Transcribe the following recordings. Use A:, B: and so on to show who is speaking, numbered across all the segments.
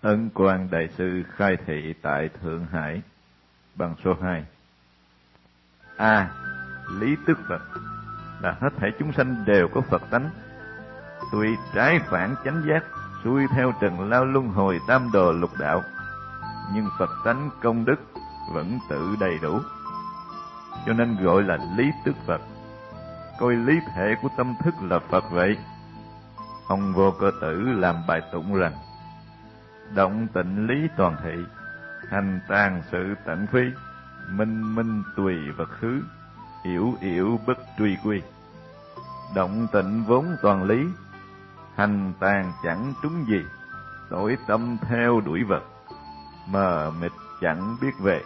A: Ân Quang Đại Sư khai thị tại Thượng Hải bằng số 2. A. Lý tức Phật là hết thảy chúng sanh đều có Phật tánh, tuy trái phản chánh giác, xuôi theo trần lao luân hồi tam đồ lục đạo, nhưng Phật tánh công đức vẫn tự đầy đủ, cho nên gọi là lý tức Phật. Coi lý thể của tâm thức là Phật vậy. Ông Vô Cơ Tử làm bài tụng rằng: động tịnh lý toàn thị, hành tàn sự tận phi, minh minh tùy vật khứ, yểu yểu bất truy quy. Động tịnh vốn toàn lý, hành tàn chẳng trúng gì, tối tâm theo đuổi vật, mờ mịt chẳng biết về.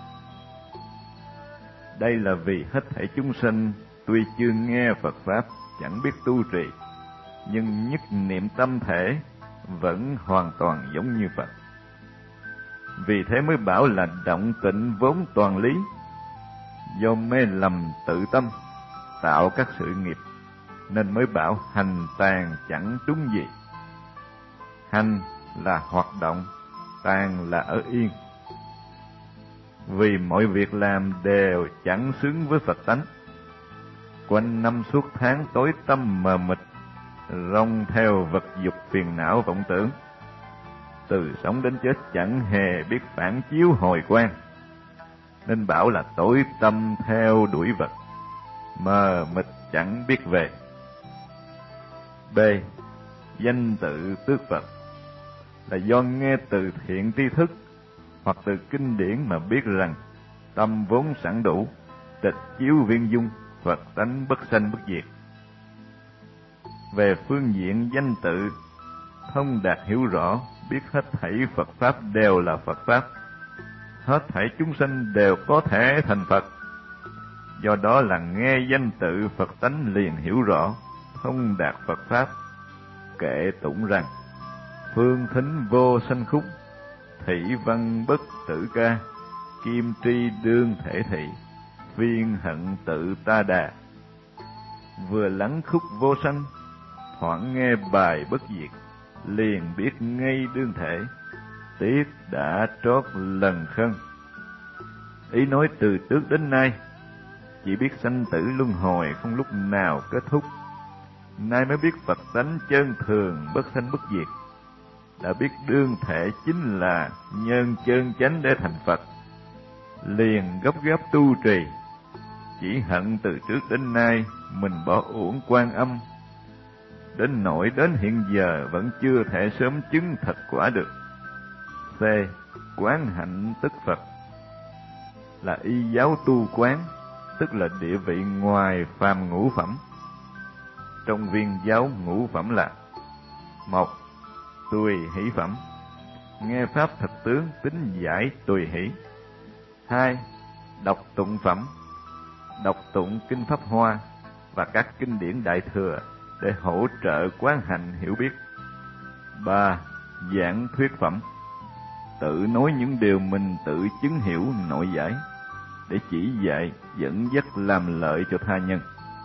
A: Đây là vì hết thảy chúng sanh tuy chưa nghe Phật Pháp, chẳng biết tu trì, nhưng nhất niệm tâm thể vẫn hoàn toàn giống như Phật. Vì thế mới bảo là động tịnh vốn toàn lý. Do mê lầm tự tâm, tạo các sự nghiệp, nên mới bảo hành tàn chẳng trúng gì. Hành là hoạt động, tàn là ở yên. Vì mọi việc làm đều chẳng xứng với Phật tánh. Quanh năm suốt tháng tối tâm mờ mịt, rong theo vật dục phiền não vọng tưởng. Từ sống đến chết chẳng hề biết phản chiếu hồi quang, nên bảo là tối tâm theo đuổi vật, mờ mịt chẳng biết về. B. Danh tự tước Phật là do nghe từ thiện tri thức hoặc từ kinh điển mà biết rằng tâm vốn sẵn đủ, tịch chiếu viên dung, Phật tánh bất sanh bất diệt. Về phương diện danh tự, thông đạt hiểu rõ, biết hết thảy Phật Pháp đều là Phật Pháp, hết thảy chúng sanh đều có thể thành Phật. Do đó là nghe danh tự Phật tánh liền hiểu rõ, thông đạt Phật Pháp. Kệ tụng rằng: phương thính vô sanh khúc, thị văn bất tử ca, kim tri đương thể thị, viên hận tự ta đà. Vừa lắng khúc vô sanh, thoảng nghe bài bất diệt, liền biết ngay đương thể, tiếc đã trót lần khân. Ý nói từ trước đến nay chỉ biết sanh tử luân hồi không lúc nào kết thúc, nay mới biết Phật tánh chân thường bất sanh bất diệt, đã biết đương thể chính là nhân chân chánh để thành Phật, liền gấp gáp tu trì. Chỉ hận từ trước đến nay mình bỏ uổng Quan Âm, đến nỗi đến hiện giờ vẫn chưa thể sớm chứng thật quả được. C. Quán hạnh tức Phật là y giáo tu quán, tức là địa vị ngoài phàm ngũ phẩm. Trong viên giáo ngũ phẩm là: 1. Tùy hỷ phẩm, nghe pháp thật tướng, tính giải tùy hỷ. 2. Đọc tụng phẩm, đọc tụng kinh Pháp Hoa và các kinh điển Đại Thừa để hỗ trợ quán hạnh hiểu biết. 3. Giảng thuyết phẩm, tự nói những điều mình tự chứng hiểu nội giải để chỉ dạy dẫn dắt làm lợi cho tha nhân.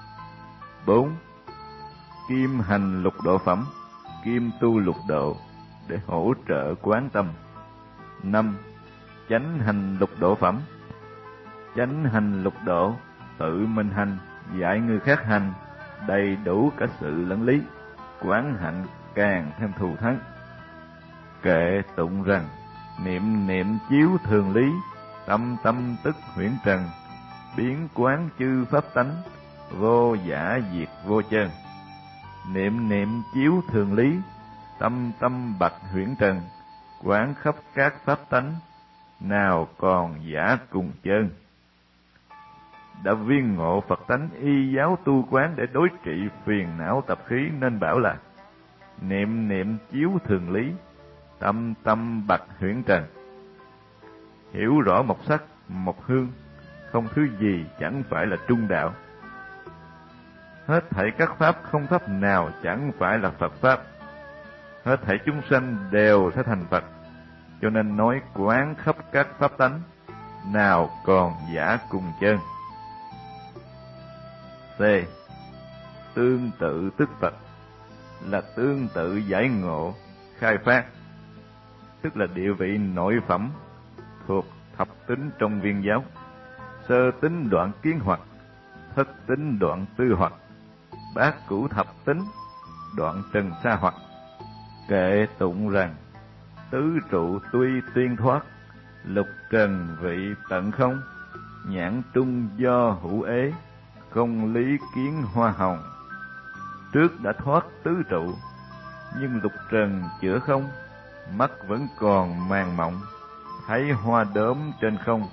A: 4. Kim hành lục độ phẩm, kim tu lục độ để hỗ trợ quán tâm. 5. Chánh hành lục độ phẩm, chánh hành lục độ tự mình hành, dạy người khác hành, đầy đủ cả sự lẫn lý, quán hạnh càng thêm thù thắng. Kệ tụng rằng: niệm niệm chiếu thường lý, tâm tâm tức huyễn trần, biến quán chư pháp tánh, vô giả diệt vô chân. Niệm niệm chiếu thường lý, tâm tâm bạch huyễn trần, quán khắp các pháp tánh, nào còn giả cùng chân. Đã viên ngộ Phật tánh y giáo tu quán để đối trị phiền não tập khí, nên bảo là niệm niệm chiếu thường lý, tâm tâm bạch huyễn trần. Hiểu rõ một sắc, một hương, không thứ gì chẳng phải là trung đạo. Hết thảy các pháp không pháp nào chẳng phải là Phật Pháp. Hết thảy chúng sanh đều sẽ thành Phật, cho nên nói quán khắp các pháp tánh, nào còn giả cùng chân. C. Tương tự tức Phật là tương tự giải ngộ, khai phát, tức là địa vị nội phẩm thuộc thập tính trong Viên giáo. Sơ tính đoạn kiến hoặc, thất tính đoạn tư hoặc, bát cửu thập tính đoạn trần sa hoặc. Kệ tụng rằng: tứ trụ tuy tuyên thoát, lục trần vị tận không, nhãn trung do hữu ế, không lý kiến hoa hồng. Trước đã thoát tứ trụ, nhưng lục trần chữa không, mắt vẫn còn màng mộng, thấy hoa đốm trên không.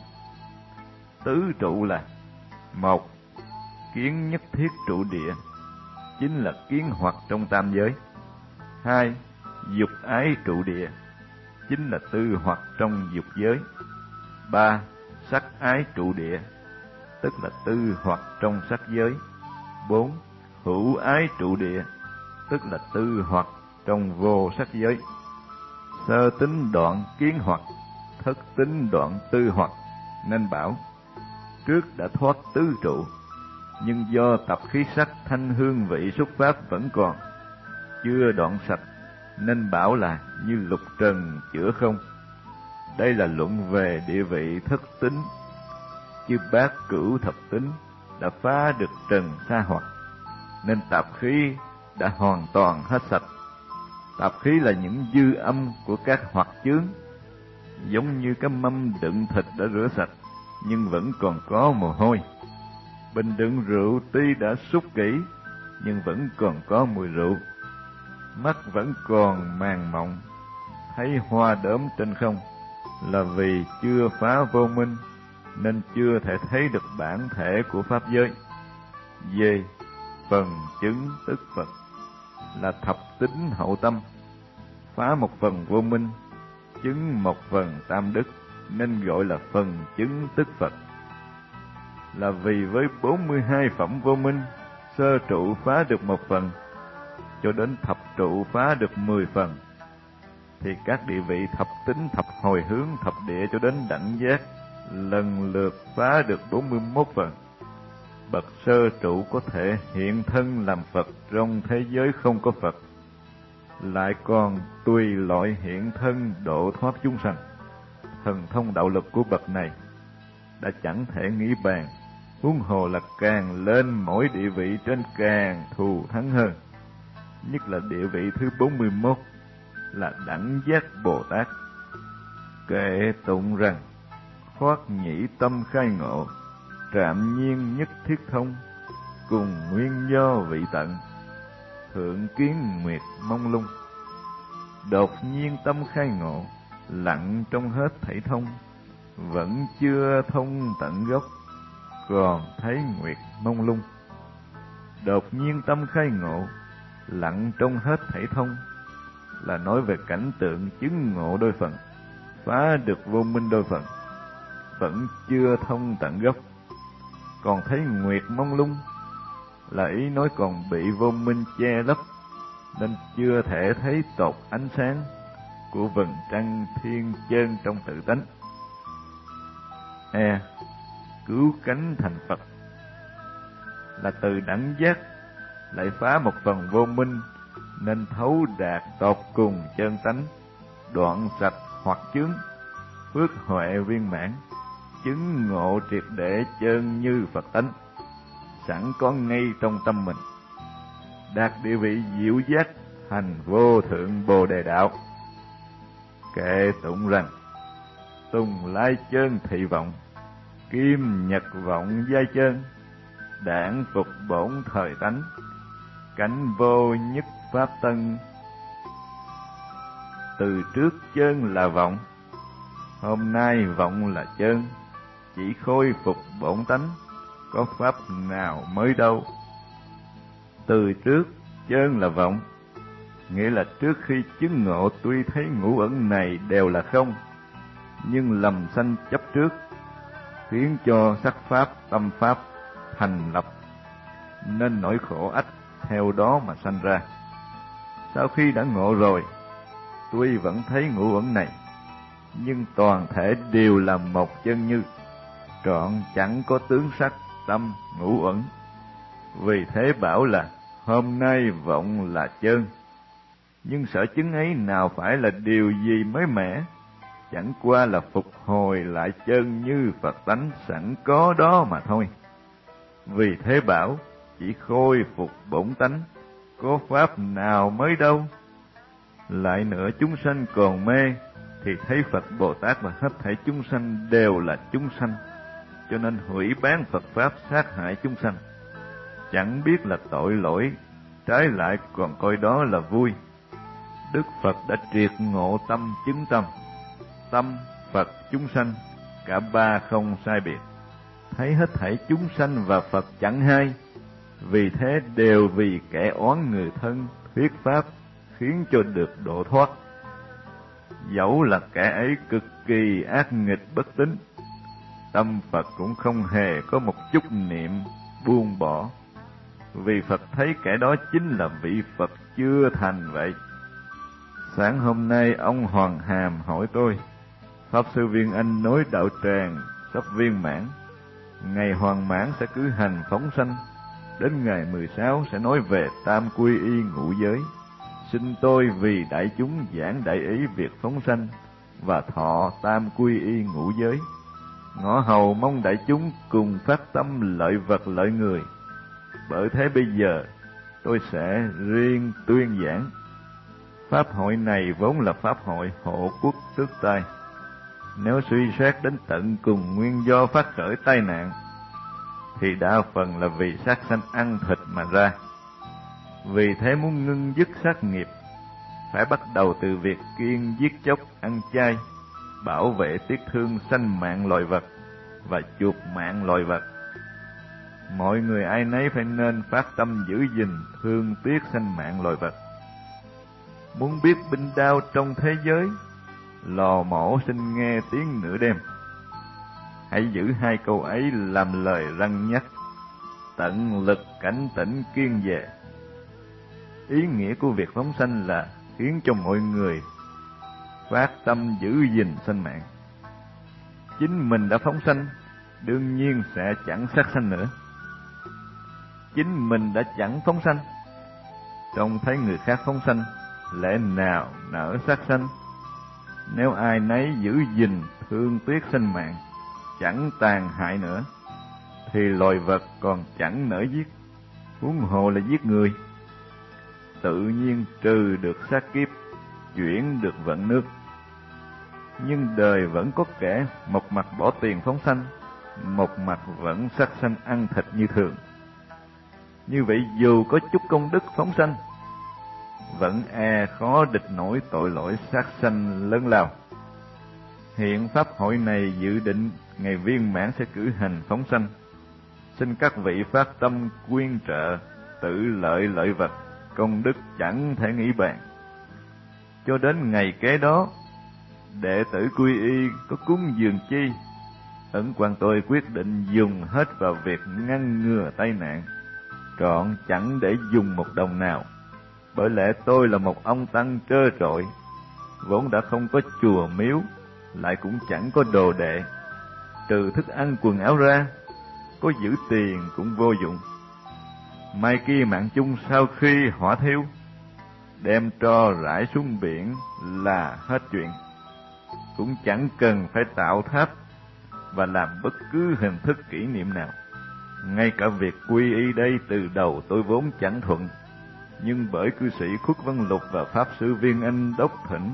A: Tứ trụ là: một, kiến nhất thiết trụ địa, chính là kiến hoặc trong tam giới. Hai, dục ái trụ địa, chính là tư hoặc trong dục giới. Ba, sắc ái trụ địa, tức là tư hoặc trong sắc giới. Bốn, hữu ái trụ địa, tức là tư hoặc trong vô sắc giới. Sơ tính đoạn kiến hoặc, thất tính đoạn tư hoặc, nên bảo trước đã thoát tứ trụ, nhưng do tập khí sắc thanh hương vị xúc pháp vẫn còn, chưa đoạn sạch, nên bảo là như lục trần chữa không. Đây là luận về địa vị thất tính, chứ bát cửu thập tính đã phá được trần sa hoặc, nên tạp khí đã hoàn toàn hết sạch. Tạp khí là những dư âm của các hoặc chướng, giống như cái mâm đựng thịt đã rửa sạch nhưng vẫn còn có mồ hôi. Bình đựng rượu tuy đã xúc kỹ nhưng vẫn còn có mùi rượu. Mắt vẫn còn màng mộng, thấy hoa đốm trên không, là vì chưa phá vô minh, nên chưa thể thấy được bản thể của pháp giới. Về phần chứng tức Phật là thập tính hậu tâm, phá một phần vô minh, chứng một phần tam đức, nên gọi là phần chứng tức Phật. Là vì với 42 phẩm vô minh, sơ trụ phá được một phần, cho đến thập trụ phá được 10 phần, thì các địa vị thập tính, thập hồi hướng, thập địa cho đến đẳng giác lần lượt phá được 41 phần. Bậc sơ trụ có thể hiện thân làm Phật trong thế giới không có Phật, lại còn tùy loại hiện thân độ thoát chúng sanh. Thần thông đạo lực của bậc này đã chẳng thể nghĩ bàn, huống hồ là càng lên mỗi địa vị trên càng thù thắng hơn. Nhất là địa vị thứ 41 là đẳng giác Bồ Tát. Kệ tụng rằng: thoát nhĩ tâm khai ngộ, trạm nhiên nhất thiết thông, cùng nguyên do vị tận, thượng kiến nguyệt mông lung. Đột nhiên tâm khai ngộ, lặng trong hết thảy thông, vẫn chưa thông tận gốc, còn thấy nguyệt mông lung. Đột nhiên tâm khai ngộ, lặng trong hết thảy thông, là nói về cảnh tượng chứng ngộ đôi phần, phá được vô minh đôi phần, vẫn chưa thông tận gốc, còn thấy nguyệt mông lung, là ý nói còn bị vô minh che lấp, nên chưa thể thấy tột ánh sáng của vầng trăng thiên chơn trong tự tánh. Cứu cánh thành Phật là từ đẳng giác lại phá một phần vô minh, nên thấu đạt tột cùng chân tánh, đoạn sạch hoặc chướng, phước huệ viên mãn, chứng ngộ triệt để chân như Phật tánh, sẵn có ngay trong tâm mình, đạt địa vị diệu giác, hành vô thượng Bồ Đề đạo. Kệ tụng rằng: tùng lai chân thị vọng, kim nhật vọng giai chân, đản phục bổn thời tánh, cảnh vô nhất pháp tân. Từ trước chân là vọng, hôm nay vọng là chân, chỉ khôi phục bổn tánh, có pháp nào mới đâu. Từ trước chân là vọng, nghĩa là trước khi chứng ngộ tuy thấy ngũ ẩn này đều là không, nhưng lầm sanh chấp trước, khiến cho sắc pháp, tâm pháp thành lập, nên nỗi khổ ách theo đó mà sanh ra. Sau khi đã ngộ rồi, tuy vẫn thấy ngũ ẩn này, nhưng toàn thể đều là một chân như, trọn chẳng có tướng sắc, tâm, ngũ ẩn. Vì thế bảo là hôm nay vọng là chân. Nhưng sở chứng ấy nào phải là điều gì mới mẻ, chẳng qua là phục hồi lại chân như Phật tánh sẵn có đó mà thôi. Vì thế bảo, chỉ khôi phục bổn tánh, có pháp nào mới đâu. Lại nữa, chúng sanh còn mê, thì thấy Phật Bồ Tát và hết thảy chúng sanh đều là chúng sanh, cho nên hủy bán Phật Pháp sát hại chúng sanh. Chẳng biết là tội lỗi, trái lại còn coi đó là vui. Đức Phật đã triệt ngộ tâm chứng tâm, tâm, Phật, chúng sanh, cả ba không sai biệt. Thấy hết thảy chúng sanh và Phật chẳng hai, vì thế đều vì kẻ oán người thân thuyết pháp, khiến cho được độ thoát. Dẫu là kẻ ấy cực kỳ ác nghịch bất tín, tâm Phật cũng không hề có một chút niệm buông bỏ, vì Phật thấy kẻ đó chính là vị Phật chưa thành vậy. Sáng hôm nay ông Hoàng Hàm hỏi tôi, Pháp Sư Viên Anh nói đạo tràng sắp viên mãn, ngày hoàn mãn sẽ cử hành phóng sanh, đến ngày 16 sẽ nói về tam quy y ngũ giới. Xin tôi vì đại chúng giảng đại ý việc phóng sanh và thọ tam quy y ngũ giới. Ngõ hầu mong đại chúng cùng phát tâm lợi vật lợi người. Bởi thế bây giờ tôi sẽ riêng tuyên giảng. Pháp hội này vốn là pháp hội hộ quốc tước tai. Nếu suy xét đến tận cùng nguyên do phát khởi tai nạn, thì đa phần là vì sát sanh ăn thịt mà ra. Vì thế muốn ngưng dứt sát nghiệp, phải bắt đầu từ việc kiêng giết chóc ăn chay, bảo vệ tiếc thương sanh mạng loài vật và chuộc mạng loài vật. Mọi người ai nấy phải nên phát tâm giữ gìn thương tiếc sanh mạng loài vật. Muốn biết binh đao trong thế giới, lò mổ xin nghe tiếng nửa đêm. Hãy giữ hai câu ấy làm lời răn nhắc, tận lực cảnh tỉnh kiên dè. Ý nghĩa của việc phóng sanh là khiến cho mọi người phát tâm giữ gìn sanh mạng. Chính mình đã phóng sanh, đương nhiên sẽ chẳng sát sanh nữa. Chính mình đã chẳng phóng sanh, trông thấy người khác phóng sanh, lẽ nào nỡ sát sanh? Nếu ai nấy giữ gìn thương tiếc sanh mạng, chẳng tàn hại nữa, thì loài vật còn chẳng nỡ giết, huống hồ là giết người. Tự nhiên trừ được sát kiếp, chuyển được vận nước. Nhưng đời vẫn có kẻ một mặt bỏ tiền phóng sanh, một mặt vẫn sát sanh ăn thịt như thường. Như vậy dù có chút công đức phóng sanh, vẫn khó địch nổi tội lỗi sát sanh lớn lao. Hiện pháp hội này dự định ngày viên mãn sẽ cử hành phóng sanh. Xin các vị phát tâm quyên trợ, tự lợi lợi vật, công đức chẳng thể nghĩ bàn. Cho đến ngày kế đó, đệ tử quy y có cúng dường chi, Ấn Quang tôi quyết định dùng hết vào việc ngăn ngừa tai nạn, trọn chẳng để dùng một đồng nào. Bởi lẽ tôi là một ông tăng trơ trọi, vốn đã không có chùa miếu, lại cũng chẳng có đồ đệ, trừ thức ăn quần áo ra, có giữ tiền cũng vô dụng. Mai kia mạng chung sau khi hỏa thiêu, đem tro rải xuống biển là hết chuyện, cũng chẳng cần phải tạo tháp và làm bất cứ hình thức kỷ niệm nào. Ngay cả việc quy y đây từ đầu tôi vốn chẳng thuận, nhưng bởi cư sĩ Khuất Văn Lục và Pháp Sư Viên Anh đốc thỉnh,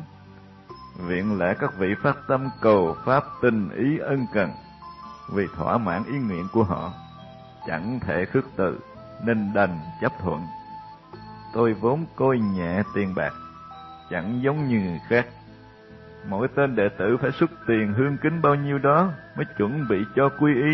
A: viện lẽ các vị phát tâm cầu pháp tình ý ân cần, vì thỏa mãn ý nguyện của họ, chẳng thể khước từ, nên đành chấp thuận. Tôi vốn coi nhẹ tiền bạc, chẳng giống như người khác. Mỗi tên đệ tử phải xuất tiền hương kính bao nhiêu đó mới chuẩn bị cho quy y.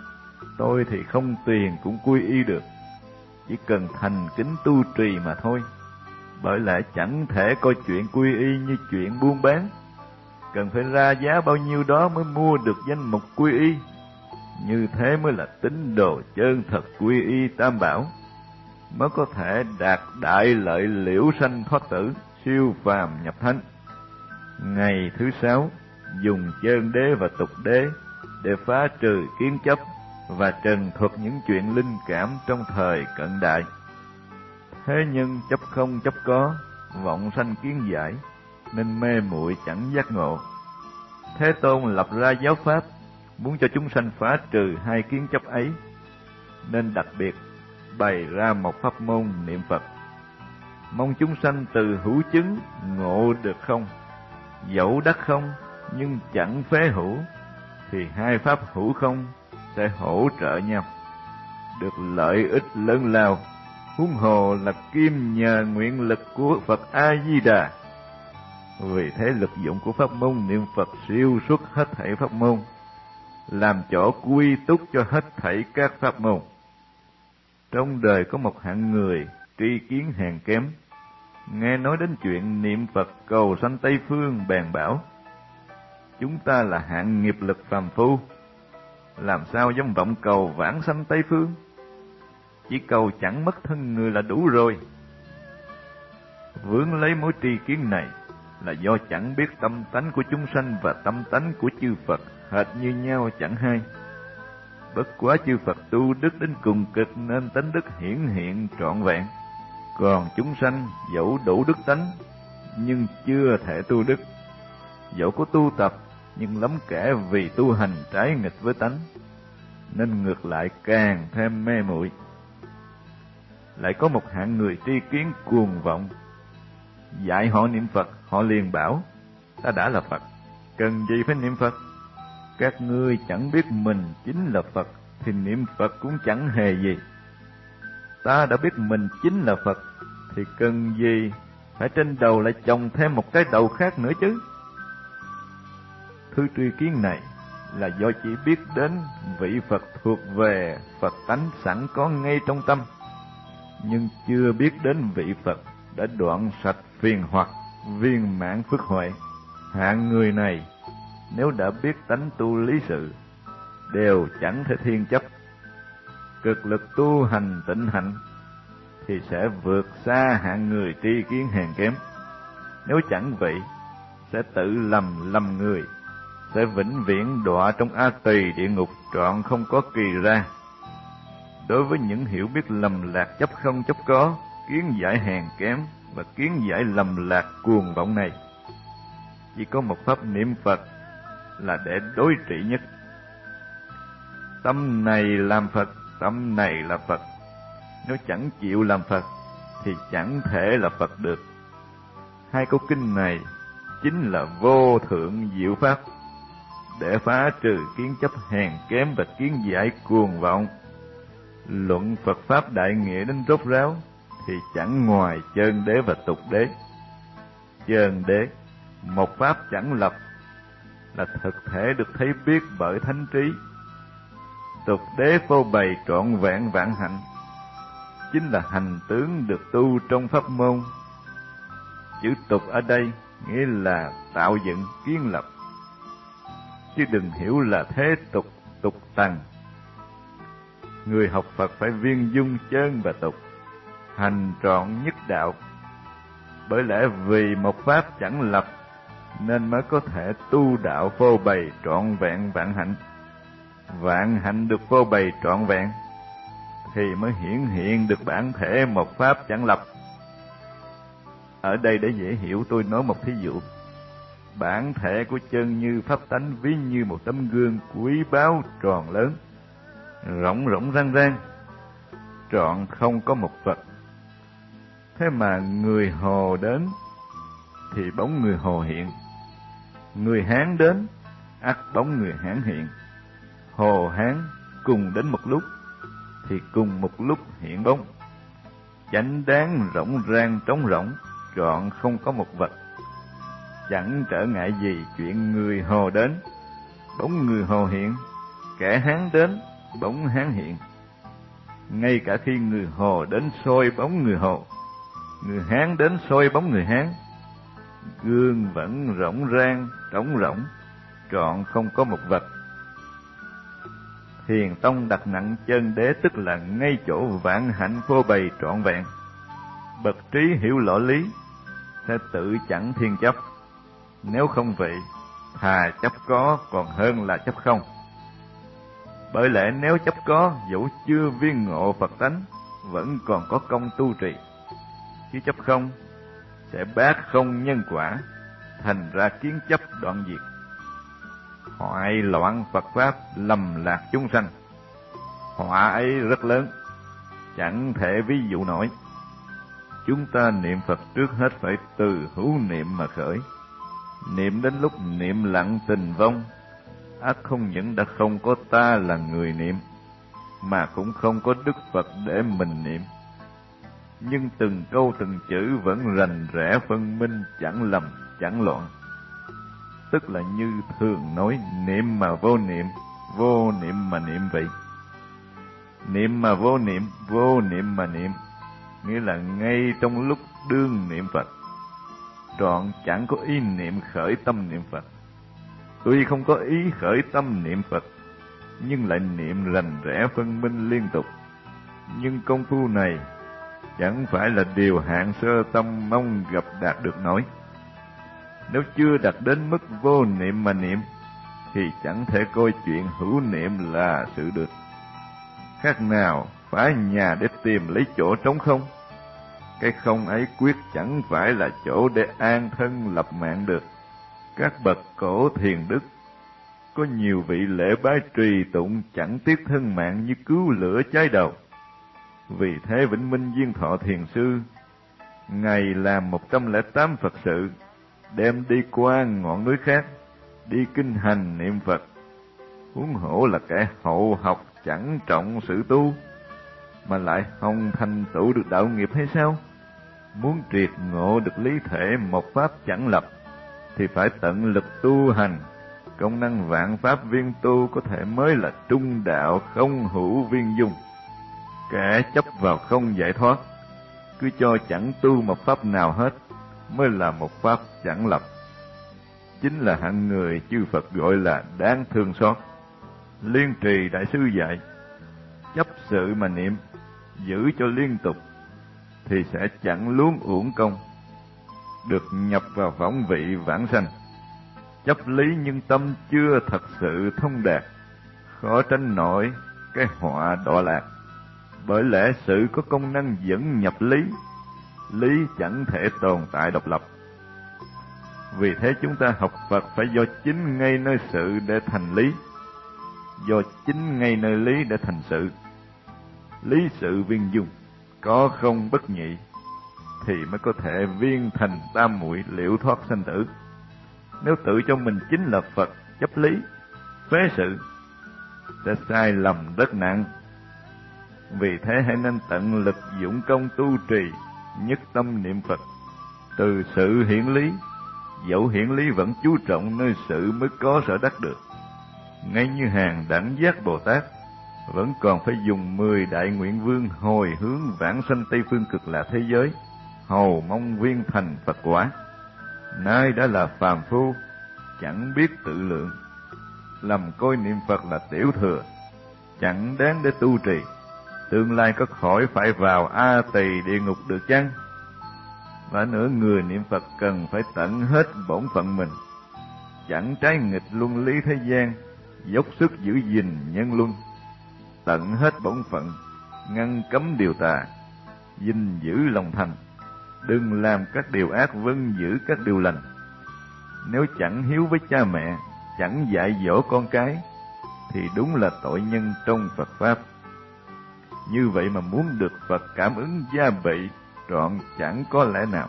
A: Tôi thì không tiền cũng quy y được, chỉ cần thành kính tu trì mà thôi. Bởi lẽ chẳng thể coi chuyện quy y như chuyện buôn bán, cần phải ra giá bao nhiêu đó mới mua được danh mục quy y. Như thế mới là tín đồ chân thật quy y Tam Bảo, mới có thể đạt đại lợi liễu sanh thoát tử, siêu phàm nhập thánh. Ngày thứ 6 dùng chân đế và tục đế để phá trừ kiến chấp và trần thuật những chuyện linh cảm trong thời cận đại. Thế nhân chấp không chấp có, vọng sanh kiến giải, nên mê muội chẳng giác ngộ. Thế Tôn lập ra giáo pháp, muốn cho chúng sanh phá trừ hai kiến chấp ấy, nên đặc biệt bày ra một pháp môn niệm Phật, mong chúng sanh từ hữu chứng ngộ được không. Dẫu đắc không nhưng chẳng phế hữu, thì hai pháp hữu không sẽ hỗ trợ nhau, được lợi ích lớn lao. Huống hồ là kim nhờ nguyện lực của Phật A Di Đà. Vì thế lực dụng của pháp môn niệm Phật siêu xuất hết thảy pháp môn, làm chỗ quy túc cho hết thảy các pháp môn. Trong đời có một hạng người tri kiến hèn kém, nghe nói đến chuyện niệm Phật cầu sanh Tây Phương, bèn bảo: chúng ta là hạng nghiệp lực phàm phu, làm sao dám vọng cầu vãng sanh Tây Phương? Chỉ cầu chẳng mất thân người là đủ rồi. Vướng lấy mối tri kiến này là do chẳng biết tâm tánh của chúng sanh và tâm tánh của chư Phật hệt như nhau chẳng hai. Bất quá chư Phật tu đức đến cùng cực nên tánh đức hiển hiện trọn vẹn, còn chúng sanh dẫu đủ đức tánh nhưng chưa thể tu đức, dẫu có tu tập nhưng lắm kẻ vì tu hành trái nghịch với tánh, nên ngược lại càng thêm mê muội. Lại có một hạng người tri kiến cuồng vọng, dạy họ niệm Phật, họ liền bảo: ta đã là Phật, cần gì phải niệm Phật? Các ngươi chẳng biết mình chính là Phật thì niệm Phật cũng chẳng hề gì. Ta đã biết mình chính là Phật thì cần gì phải trên đầu lại chồng thêm một cái đầu khác nữa chứ? Thứ tri kiến này là do chỉ biết đến vị Phật thuộc về Phật tánh sẵn có ngay trong tâm, nhưng chưa biết đến vị Phật đã đoạn sạch phiền hoặc, viên mãn phước huệ. Hạng người này nếu đã biết tánh tu lý sự, đều chẳng thể thiên chấp, cực lực tu hành tịnh hạnh, thì sẽ vượt xa hạng người tri kiến hèn kém. Nếu chẳng vậy, sẽ tự lầm người, sẽ vĩnh viễn đọa trong A Tỳ địa ngục trọn không có kỳ ra. Đối với những hiểu biết lầm lạc chấp không chấp có, kiến giải hèn kém và kiến giải lầm lạc cuồng vọng này, chỉ có một pháp niệm Phật là để đối trị nhất. Tâm này làm Phật, tâm này là Phật. Nếu chẳng chịu làm Phật thì chẳng thể là Phật được. Hai câu kinh này chính là vô thượng diệu pháp để phá trừ kiến chấp hèn kém và kiến giải cuồng vọng. Luận Phật pháp đại nghĩa đến rốt ráo thì chẳng ngoài chân đế và tục đế. Chân đế, một pháp chẳng lập, là thực thể được thấy biết bởi thánh trí. Tục đế phô bày trọn vẹn vạn hạnh, chính là hành tướng được tu trong pháp môn. Chữ tục ở đây nghĩa là tạo dựng kiến lập, chứ đừng hiểu là thế tục, tục tằng. Người học Phật phải viên dung chân và tục, hành trọn nhất đạo. Bởi lẽ vì một pháp chẳng lập nên mới có thể tu đạo phô bày trọn vẹn vạn hạnh. Vạn hạnh được phô bày trọn vẹn thì mới hiển hiện được bản thể một pháp chẳng lập. Ở đây để dễ hiểu tôi nói một thí dụ. Bản thể của chân như pháp tánh ví như một tấm gương quý báu tròn lớn, rộng rộng rang rang, trọn không có một vật. Thế mà người Hồ đến thì bóng người Hồ hiện, người Hán đến ắt bóng người Hán hiện. Hồ Hán cùng đến một lúc thì cùng một lúc hiện bóng, chánh đáng rỗng rang trống rỗng, trọn không có một vật. Chẳng trở ngại gì chuyện người Hồ đến, bóng người Hồ hiện, kẻ Hán đến, bóng Hán hiện. Ngay cả khi người Hồ đến soi bóng người Hồ, người Hán đến soi bóng người Hán, gương vẫn rỗng rang trống rỗng, trọn không có một vật. Thiền tông đặt nặng chân đế, tức là ngay chỗ vạn hạnh phô bày trọn vẹn. Bậc trí hiểu rõ lý sẽ tự chẳng thiên chấp. Nếu không vậy, thà chấp có còn hơn là chấp không. Bởi lẽ nếu chấp có, dẫu chưa viên ngộ Phật tánh, vẫn còn có công tu trì. Chứ chấp không sẽ bác không nhân quả, thành ra kiến chấp đoạn diệt. Hoại loạn Phật Pháp, lầm lạc chúng sanh. Họa ấy rất lớn, chẳng thể ví dụ nổi. Chúng ta niệm Phật trước hết phải từ hữu niệm mà khởi. Niệm đến lúc niệm lặng tình vong, ắt không những đã không có ta là người niệm, mà cũng không có Đức Phật để mình niệm. Nhưng từng câu từng chữ vẫn rành rẽ phân minh, chẳng lầm chẳng loạn. Tức là như thường nói, niệm mà vô niệm, vô niệm mà niệm vậy. Niệm mà vô niệm, vô niệm mà niệm, nghĩa là ngay trong lúc đương niệm Phật, trọn chẳng có ý niệm khởi tâm niệm Phật. Tuy không có ý khởi tâm niệm Phật, nhưng lại niệm rành rẽ phân minh liên tục. Nhưng công phu này chẳng phải là điều hạng sơ tâm mong gặp đạt được nổi. Nếu chưa đạt đến mức vô niệm mà niệm, thì chẳng thể coi chuyện hữu niệm là sự được. Khác nào phá nhà để tìm lấy chỗ trống không. Cái không ấy quyết chẳng phải là chỗ để an thân lập mạng được. Các bậc cổ thiền đức có nhiều vị lễ bái trì tụng chẳng tiếc thân mạng như cứu lửa cháy đầu. Vì thế Vĩnh Minh Viên Thọ Thiền Sư, Ngài làm 108 Phật sự, đem đi qua ngọn núi khác, đi kinh hành niệm Phật. Huống hổ là kẻ hậu học chẳng trọng sự tu, mà lại không thành tựu được đạo nghiệp hay sao? Muốn triệt ngộ được lý thể một pháp chẳng lập, thì phải tận lực tu hành. Công năng vạn pháp viên tu có thể mới là trung đạo không hữu viên dung. Kẻ chấp vào không giải thoát, cứ cho chẳng tu một pháp nào hết, mới là một pháp chẳng lập. Chính là hạng người chư Phật gọi là đáng thương xót. Liên Trì Đại Sư dạy, chấp sự mà niệm, giữ cho liên tục, thì sẽ chẳng luống uổng công, được nhập vào võng vị vãng sanh. Chấp lý nhưng tâm chưa thật sự thông đạt, khó tránh nổi cái họa đọa lạc. Bởi lẽ sự có công năng dẫn nhập lý, lý chẳng thể tồn tại độc lập. Vì thế chúng ta học Phật phải do chính ngay nơi sự để thành lý, do chính ngay nơi lý để thành sự. Lý sự viên dung, có không bất nhị, thì mới có thể viên thành tam muội liễu thoát sanh tử. Nếu tự cho mình chính là Phật, chấp lý, phế sự, sẽ sai lầm rất nặng. Vì thế hãy nên tận lực dũng công tu trì, nhất tâm niệm Phật, từ sự hiển lý. Dẫu hiển lý vẫn chú trọng nơi sự mới có sở đắc được. Ngay như hàng đẳng giác Bồ Tát vẫn còn phải dùng 10 đại nguyện vương hồi hướng vãng sanh Tây phương Cực Lạc thế giới, hầu mong viên thành Phật quả. Nay đã là phàm phu, chẳng biết tự lượng, lầm coi niệm Phật là tiểu thừa, chẳng đáng để tu trì. Tương lai có khỏi phải vào A Tỳ địa ngục được chăng? Và nữa, người niệm Phật cần phải tận hết bổn phận mình, chẳng trái nghịch luân lý thế gian, dốc sức giữ gìn nhân luân. Tận hết bổn phận, ngăn cấm điều tà, gìn giữ lòng thành, đừng làm các điều ác, vâng giữ các điều lành. Nếu chẳng hiếu với cha mẹ, chẳng dạy dỗ con cái, thì đúng là tội nhân trong Phật Pháp. Như vậy mà muốn được Phật cảm ứng gia bị, trọn chẳng có lẽ nào.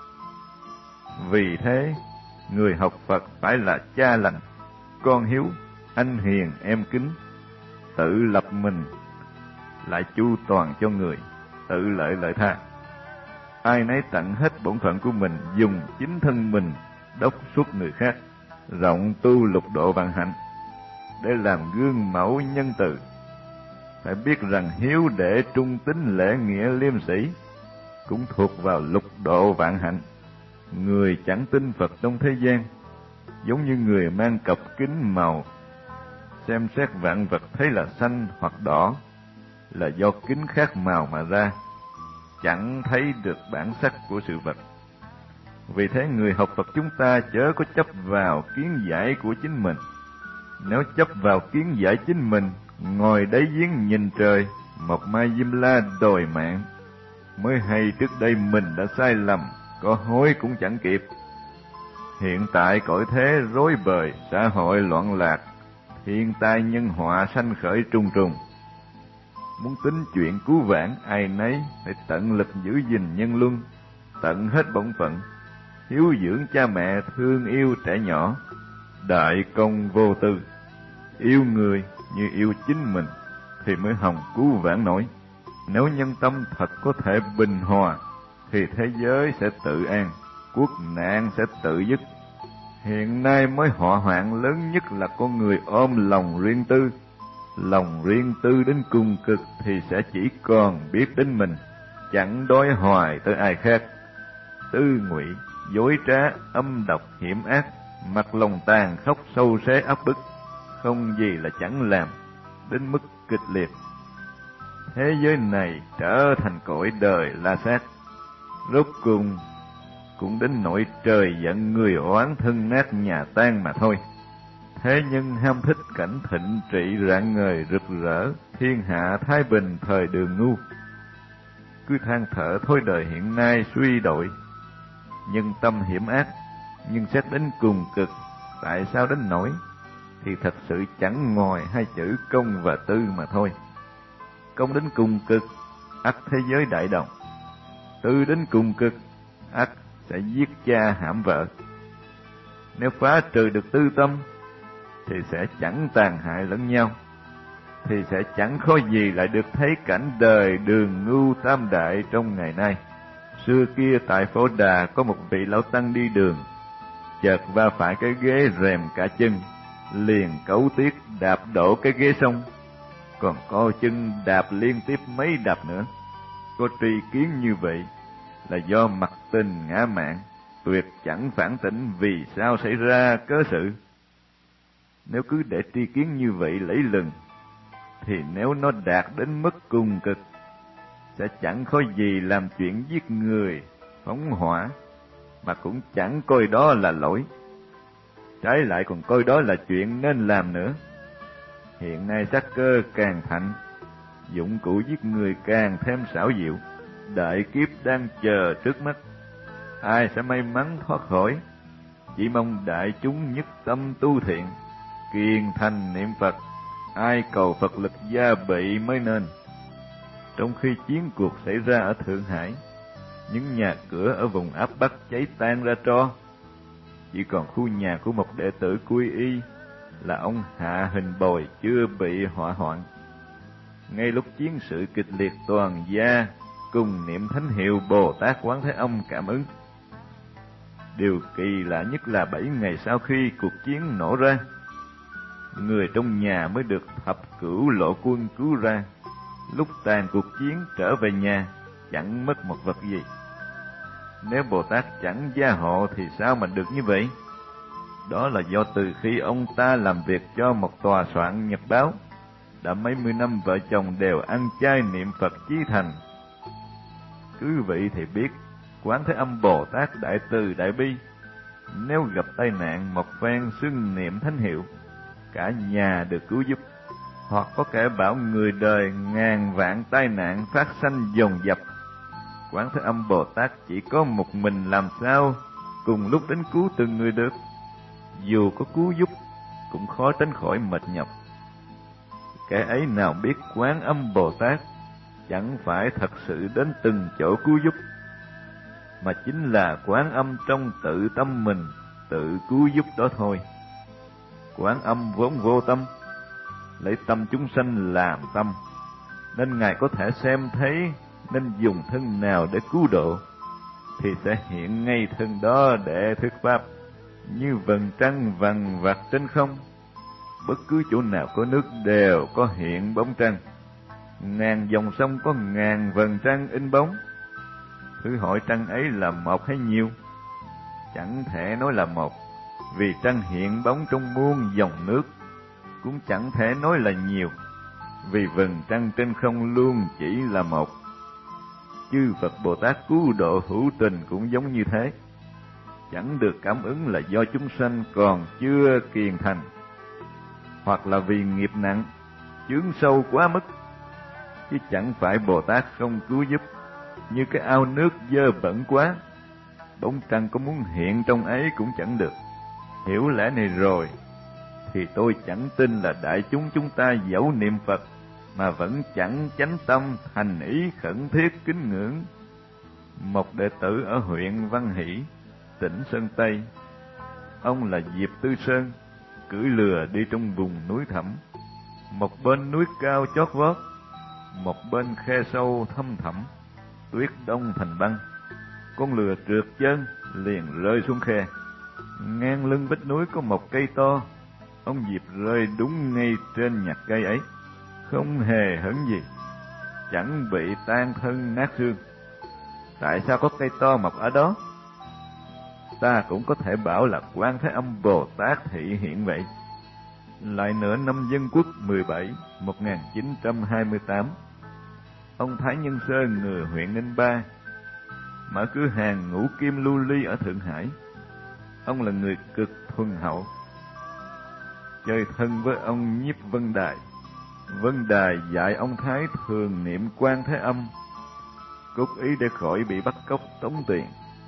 A: Vì thế, người học Phật phải là cha lành, con hiếu, anh hiền em kính, tự lập mình, lại chu toàn cho người, tự lợi lợi tha. Ai nấy tận hết bổn phận của mình, dùng chính thân mình đốc xuất người khác, rộng tu lục độ vạn hạnh, để làm gương mẫu nhân từ. Phải biết rằng hiếu đệ trung tín lễ nghĩa liêm sĩ cũng thuộc vào lục độ vạn hạnh. Người chẳng tin Phật trong thế gian, giống như người mang cặp kính màu, xem xét vạn vật thấy là xanh hoặc đỏ, là do kính khác màu mà ra, chẳng thấy được bản sắc của sự vật. Vì thế người học Phật chúng ta chớ có chấp vào kiến giải của chính mình. Nếu chấp vào kiến giải chính mình, ngồi đáy giếng nhìn trời, một mai diêm la đòi mạng, mới hay trước đây mình đã sai lầm, có hối cũng chẳng kịp. Hiện tại cõi thế rối bời, xã hội loạn lạc, thiên tai nhân họa sanh khởi trùng trùng. Muốn tính chuyện cứu vãn, ai nấy phải tận lực giữ gìn nhân luân, tận hết bổn phận, hiếu dưỡng cha mẹ, thương yêu trẻ nhỏ, đại công vô tư, yêu người như yêu chính mình thì mới hòng cứu vãn nổi. Nếu nhân tâm thật có thể bình hòa thì thế giới sẽ tự an, quốc nạn sẽ tự dứt. Hiện nay mối họa hoạn lớn nhất là con người ôm lòng riêng tư. Lòng riêng tư đến cùng cực thì sẽ chỉ còn biết đến mình, chẳng đói hoài tới ai khác. Tư ngụy, dối trá, âm độc, hiểm ác, mặt lòng tàn khốc sâu xé áp bức, không gì là chẳng làm, đến mức kịch liệt. Thế giới này trở thành cõi đời la sát, rốt cùng cũng đến nỗi trời giận người oán thân nát nhà tan mà thôi. Thế nhân ham thích cảnh thịnh trị rạng ngời rực rỡ, thiên hạ thái bình thời đường ngu. Cứ than thở thôi đời hiện nay suy đổi, nhân tâm hiểm ác, nhưng xét đến cùng cực, tại sao đến nỗi, thì thật sự chẳng ngoài hai chữ công và tư mà thôi. Công đến cùng cực, ắt thế giới đại đồng. Tư đến cùng cực, ắt sẽ giết cha hãm vợ. Nếu phá trừ được tư tâm, thì sẽ chẳng tàn hại lẫn nhau, thì sẽ chẳng khó gì lại được thấy cảnh đời đường ngu tam đại trong ngày nay. Xưa kia tại Phổ Đà có một vị lão tăng đi đường, chợt va phải cái ghế rèm cả chân, liền cấu tiết đạp đổ cái ghế xong, còn co chân đạp liên tiếp mấy đạp nữa. Có tri kiến như vậy là do mặc tình ngã mạn, tuyệt chẳng phản tỉnh vì sao xảy ra cớ sự. Nếu cứ để tri kiến như vậy lẫy lừng, thì nếu nó đạt đến mức cùng cực, sẽ chẳng có gì làm chuyện giết người, phóng hỏa, mà cũng chẳng coi đó là lỗi. Trái lại còn coi đó là chuyện nên làm nữa. Hiện nay sát cơ càng thạnh, dụng cụ giết người càng thêm xảo diệu, đại kiếp đang chờ trước mắt. Ai sẽ may mắn thoát khỏi? Chỉ mong đại chúng nhất tâm tu thiện, kiên thành niệm Phật, ai cầu Phật lực gia bị mới nên. Trong khi chiến cuộc xảy ra ở Thượng Hải, những nhà cửa ở vùng áp Bắc cháy tan ra tro, chỉ còn khu nhà của một đệ tử quy y là ông Hạ Hình Bồi chưa bị hỏa hoạn. Ngay lúc chiến sự kịch liệt, toàn gia cùng niệm thánh hiệu Bồ Tát Quán Thế Âm cảm ứng. Điều kỳ lạ nhất là 7 ngày sau khi cuộc chiến nổ ra, người trong nhà mới được thập cửu lộ quân cứu ra. Lúc tàn cuộc chiến trở về nhà, chẳng mất một vật gì. Nếu Bồ Tát chẳng gia hộ thì sao mà được như vậy? Đó là do từ khi ông ta làm việc cho một tòa soạn nhật báo, đã mấy mươi năm vợ chồng đều ăn chay niệm Phật chí thành. Cứ vậy thì biết, Quán Thế Âm Bồ Tát đại từ đại bi, nếu gặp tai nạn một phen xưng niệm thánh hiệu, cả nhà được cứu giúp. Hoặc có kẻ bảo người đời ngàn vạn tai nạn phát sanh dồn dập, Quán Thế Âm Bồ Tát chỉ có một mình làm sao cùng lúc đến cứu từng người được. Dù có cứu giúp cũng khó tránh khỏi mệt nhọc. Kẻ ấy nào biết Quán Âm Bồ Tát chẳng phải thật sự đến từng chỗ cứu giúp, mà chính là Quán Âm trong tự tâm mình tự cứu giúp đó thôi. Quán Âm vốn vô tâm, lấy tâm chúng sanh làm tâm, nên Ngài có thể xem thấy nên dùng thân nào để cứu độ, thì sẽ hiện ngay thân đó để thuyết pháp. Như vầng trăng vằng vặc trên không, bất cứ chỗ nào có nước đều có hiện bóng trăng. Ngàn dòng sông có ngàn vầng trăng in bóng. Thử hỏi trăng ấy là một hay nhiều? Chẳng thể nói là một, vì trăng hiện bóng trong muôn dòng nước. Cũng chẳng thể nói là nhiều, vì vầng trăng trên không luôn chỉ là một. Chư Phật Bồ Tát cứu độ hữu tình cũng giống như thế. Chẳng được cảm ứng là do chúng sanh còn chưa kiền thành, hoặc là vì nghiệp nặng, chướng sâu quá mức, chứ chẳng phải Bồ Tát không cứu giúp. Như cái ao nước dơ bẩn quá, bóng trăng có muốn hiện trong ấy cũng chẳng được. Hiểu lẽ này rồi, thì tôi chẳng tin là đại chúng ta dẫu niệm Phật mà vẫn chẳng chánh tâm thành ý khẩn thiết kính ngưỡng. Một đệ tử ở huyện Văn Hỷ, tỉnh Sơn Tây, ông là Diệp Tư Sơn, cưỡi lừa đi trong vùng núi thẳm. Một bên núi cao chót vót, một bên khe sâu thâm thẳm, tuyết đông thành băng. Con lừa trượt chân liền rơi xuống khe. Ngang lưng vách núi có một cây to, ông Diệp rơi đúng ngay trên nhặt cây ấy, không hề hấn gì, chẳng bị tan thân nát xương. Tại sao có cây to mọc ở đó? Ta cũng có thể bảo là Quan Thế Âm Bồ Tát thị hiện vậy. Lại nữa, năm Dân Quốc 17, 1928, ông Thái Nhân Sơ người huyện Ninh Ba, mở cửa hàng ngũ kim lưu ly ở Thượng Hải. Ông là người cực thuần hậu, chơi thân với ông Nhiếp Vân Đài. Vân Đài dạy ông Thái thường niệm Quan Thế Âm, cốt ý để khỏi bị bắt cóc tống tiền.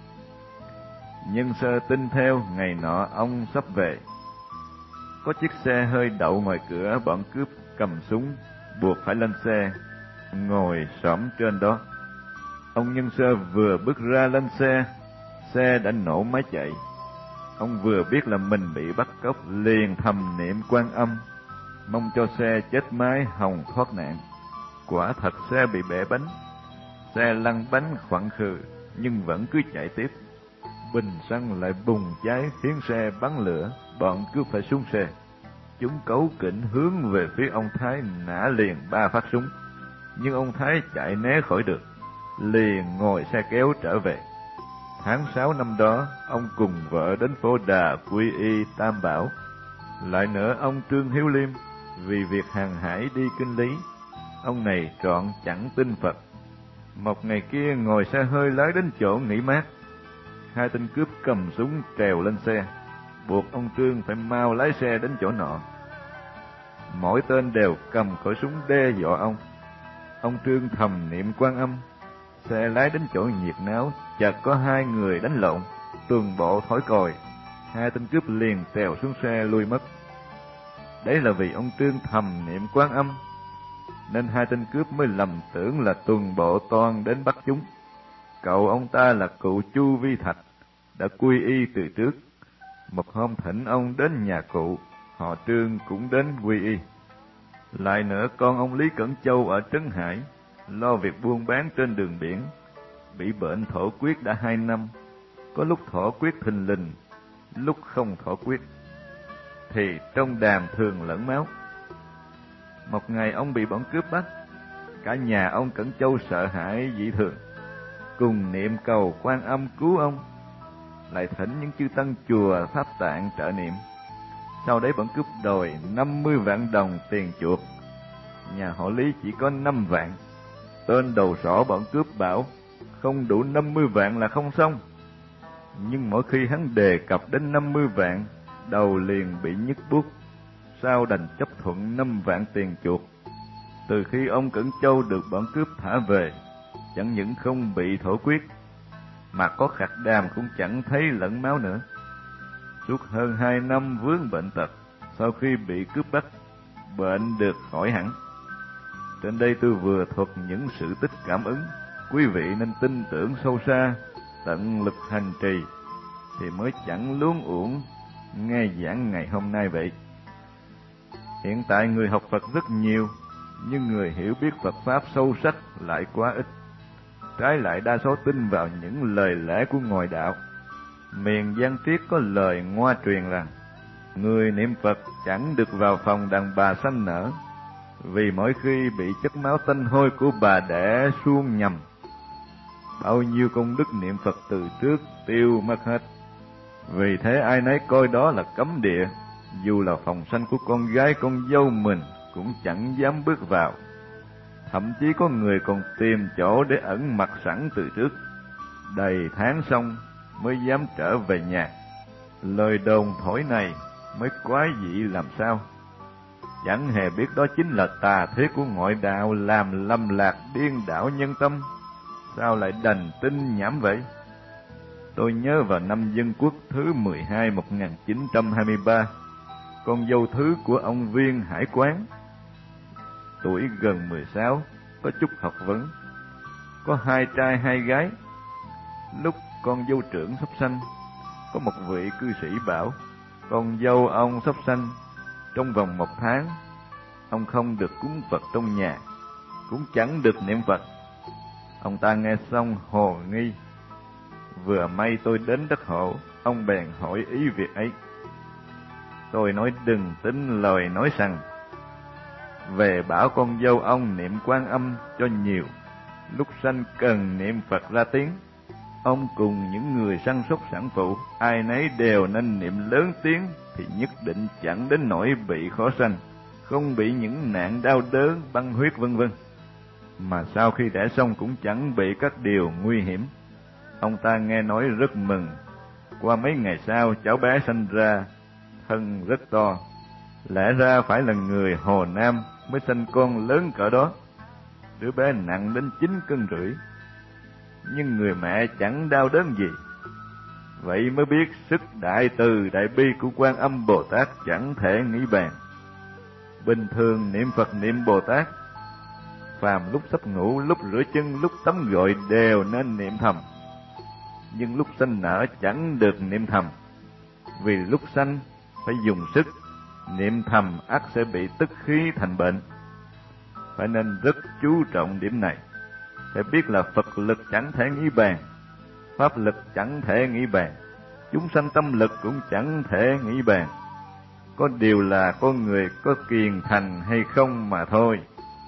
A: Nhân Sơ tin theo. Ngày nọ ông sắp về, có chiếc xe hơi đậu ngoài cửa, bọn cướp cầm súng buộc phải lên xe, ngồi xổm trên đó. Ông Nhân Sơ vừa bước ra lên xe, xe đã nổ máy chạy. Ông vừa biết là mình bị bắt cóc, liền thầm niệm Quan Âm, mong cho xe chết máy hòng thoát nạn. Quả thật xe bị bể bánh, xe lăn bánh khoặn khừ nhưng vẫn cứ chạy tiếp. Bình xăng lại bùng cháy khiến xe bắn lửa, bọn cướp phải xuống xe. Chúng cấu kỉnh hướng về phía ông Thái, nã liền 3 phát súng, nhưng ông Thái chạy né khỏi được, liền ngồi xe kéo trở về. Tháng 6 năm đó, ông cùng vợ đến Phổ Đà quy y Tam Bảo. Lại nữa, ông Trương Hiếu Liêm vì việc hàng hải đi kinh lý, ông này trọn chẳng tin Phật. Một ngày kia ngồi xe hơi lái đến chỗ nghỉ mát, 2 tên cướp cầm súng trèo lên xe, buộc ông Trương phải mau lái xe đến chỗ nọ. Mỗi tên đều cầm khẩu súng đe dọa ông. Ông Trương thầm niệm Quan Âm. Xe lái đến chỗ nhiệt náo, chợt có 2 người đánh lộn, tuần bộ thổi còi. 2 tên cướp liền trèo xuống xe lui mất. Đấy là vì ông Trương thầm niệm Quan Âm, nên 2 tên cướp mới lầm tưởng là tuần bộ toan đến bắt chúng. Cậu ông ta là cụ Chu Vi Thạch, đã quy y từ trước. Một hôm thỉnh ông đến nhà cụ, họ Trương cũng đến quy y. Lại nữa, con ông Lý Cẩn Châu ở Trấn Hải, lo việc buôn bán trên đường biển, bị bệnh thổ quyết đã 2 năm. Có lúc thổ quyết thình lình, lúc không thổ quyết, thì trong đàm thường lẫn máu. Một ngày ông bị bọn cướp bắt, cả nhà ông Cẩn Châu sợ hãi dị thường, cùng niệm cầu Quan Âm cứu ông, lại thỉnh những chư tăng chùa Pháp Tạng trợ niệm. Sau đấy bọn cướp đòi 50 vạn đồng tiền chuộc. Nhà họ Lý chỉ có 5 vạn. Tên đầu sỏ bọn cướp bảo không đủ 50 vạn là không xong. Nhưng mỗi khi hắn đề cập đến 50 vạn, đầu liền bị nhức buốt. Sau đành chấp thuận 5 vạn tiền chuộc. Từ khi ông Cẩn Châu được bọn cướp thả về, chẳng những không bị thổ quyết, mà có khạc đàm cũng chẳng thấy lẫn máu nữa. Suốt hơn 2 năm vướng bệnh tật, sau khi bị cướp bắt, bệnh được khỏi hẳn. Trên đây tôi vừa thuật những sự tích cảm ứng, quý vị nên tin tưởng sâu xa, tận lực hành trì, thì mới chẳng luống uổng nghe giảng ngày hôm nay vậy. Hiện tại người học Phật rất nhiều, nhưng người hiểu biết Phật Pháp sâu sắc lại quá ít. Trái lại đa số tin vào những lời lẽ của ngoại đạo. Miền Giang Triết có lời ngoa truyền rằng, người niệm Phật chẳng được vào phòng đàn bà sanh nở, vì mỗi khi bị chất máu tanh hôi của bà đẻ suông nhầm, bao nhiêu công đức niệm Phật từ trước tiêu mất hết. Vì thế ai nấy coi đó là cấm địa, dù là phòng sanh của con gái con dâu mình cũng chẳng dám bước vào. Thậm chí có người còn tìm chỗ để ẩn mặt sẵn từ trước, đầy tháng xong mới dám trở về nhà. Lời đồn thổi này mới quái dị làm sao, chẳng hề biết đó chính là tà thế của ngoại đạo làm lâm lạc điên đảo nhân tâm. Sao lại đành tin nhảm vậy? Tôi nhớ vào năm Dân Quốc thứ 12 1923, con dâu thứ của ông viên hải quán, tuổi gần 16, có chút học vấn, có 2 trai 2 gái. Lúc con dâu trưởng sắp sanh, có một vị cư sĩ bảo con dâu ông sắp sanh, trong vòng 1 tháng ông không được cúng Phật trong nhà, cũng chẳng được niệm Phật. Ông ta nghe xong hồ nghi. Vừa may tôi đến đất hộ, ông bèn hỏi ý việc ấy. Tôi nói đừng tính lời nói rằng về bảo con dâu ông niệm Quan Âm cho nhiều, lúc sanh cần niệm Phật ra tiếng. Ông cùng những người săn súc sản phụ, ai nấy đều nên niệm lớn tiếng, thì nhất định chẳng đến nỗi bị khó sanh, không bị những nạn đau đớn, băng huyết vân vân, mà sau khi đẻ xong cũng chẳng bị các điều nguy hiểm. Ông ta nghe nói rất mừng. Qua mấy ngày sau, cháu bé sanh ra, thân rất to. Lẽ ra phải là người Hồ Nam mới sanh con lớn cỡ đó. Đứa bé nặng đến 9,5 cân, nhưng người mẹ chẳng đau đớn gì. Vậy mới biết sức đại từ đại bi của Quan Âm Bồ Tát chẳng thể nghĩ bàn. Bình thường niệm Phật niệm Bồ Tát, phàm lúc sắp ngủ, lúc rửa chân, lúc tắm gội đều nên niệm thầm. Nhưng lúc sanh nở chẳng được niệm thầm, vì lúc sanh phải dùng sức, niệm thầm ắt sẽ bị tức khí thành bệnh. Phải nên rất chú trọng điểm này. Phải biết là Phật lực chẳng thể nghĩ bàn, Pháp lực chẳng thể nghĩ bàn, chúng sanh tâm lực cũng chẳng thể nghĩ bàn. Có điều là con người có kiền thành hay không mà thôi.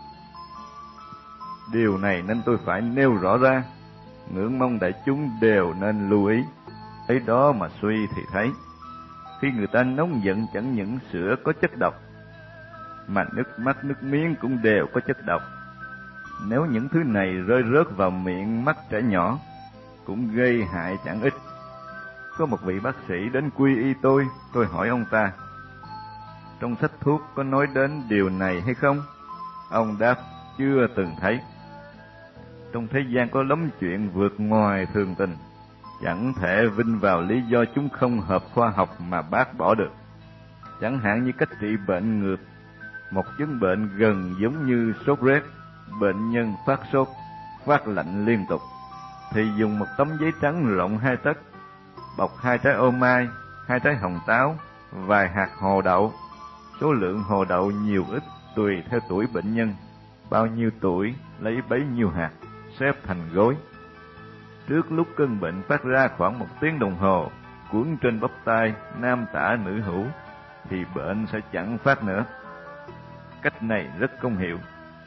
A: Điều này nên tôi phải nêu rõ ra, ngưỡng mong đại chúng đều nên lưu ý. Ấy đó mà suy thì thấy, khi người ta nóng giận chẳng những sữa có chất độc, mà nước mắt nước miếng cũng đều có chất độc. Nếu những thứ này rơi rớt vào miệng mắt trẻ nhỏ, cũng gây hại chẳng ít. Có một vị bác sĩ đến quy y tôi hỏi ông ta, trong sách thuốc có nói đến điều này hay không? Ông đáp, chưa từng thấy. Trong thế gian có lắm chuyện vượt ngoài thường tình, chẳng thể vin vào lý do chúng không hợp khoa học mà bác bỏ được. Chẳng hạn như cách trị bệnh ngược, một chứng bệnh gần giống như sốt rét, bệnh nhân phát sốt, phát lạnh liên tục, thì dùng một tấm giấy trắng rộng 2 tấc, bọc 2 trái ô mai, 2 trái hồng táo, vài hạt hồ đậu. Số lượng hồ đậu nhiều ít tùy theo tuổi bệnh nhân, bao nhiêu tuổi lấy bấy nhiêu hạt, xếp thành gối. Trước lúc cơn bệnh phát ra khoảng 1 tiếng đồng hồ, quấn trên bắp tay nam tả nữ hữu, thì bệnh sẽ chẳng phát nữa. Cách này rất công hiệu.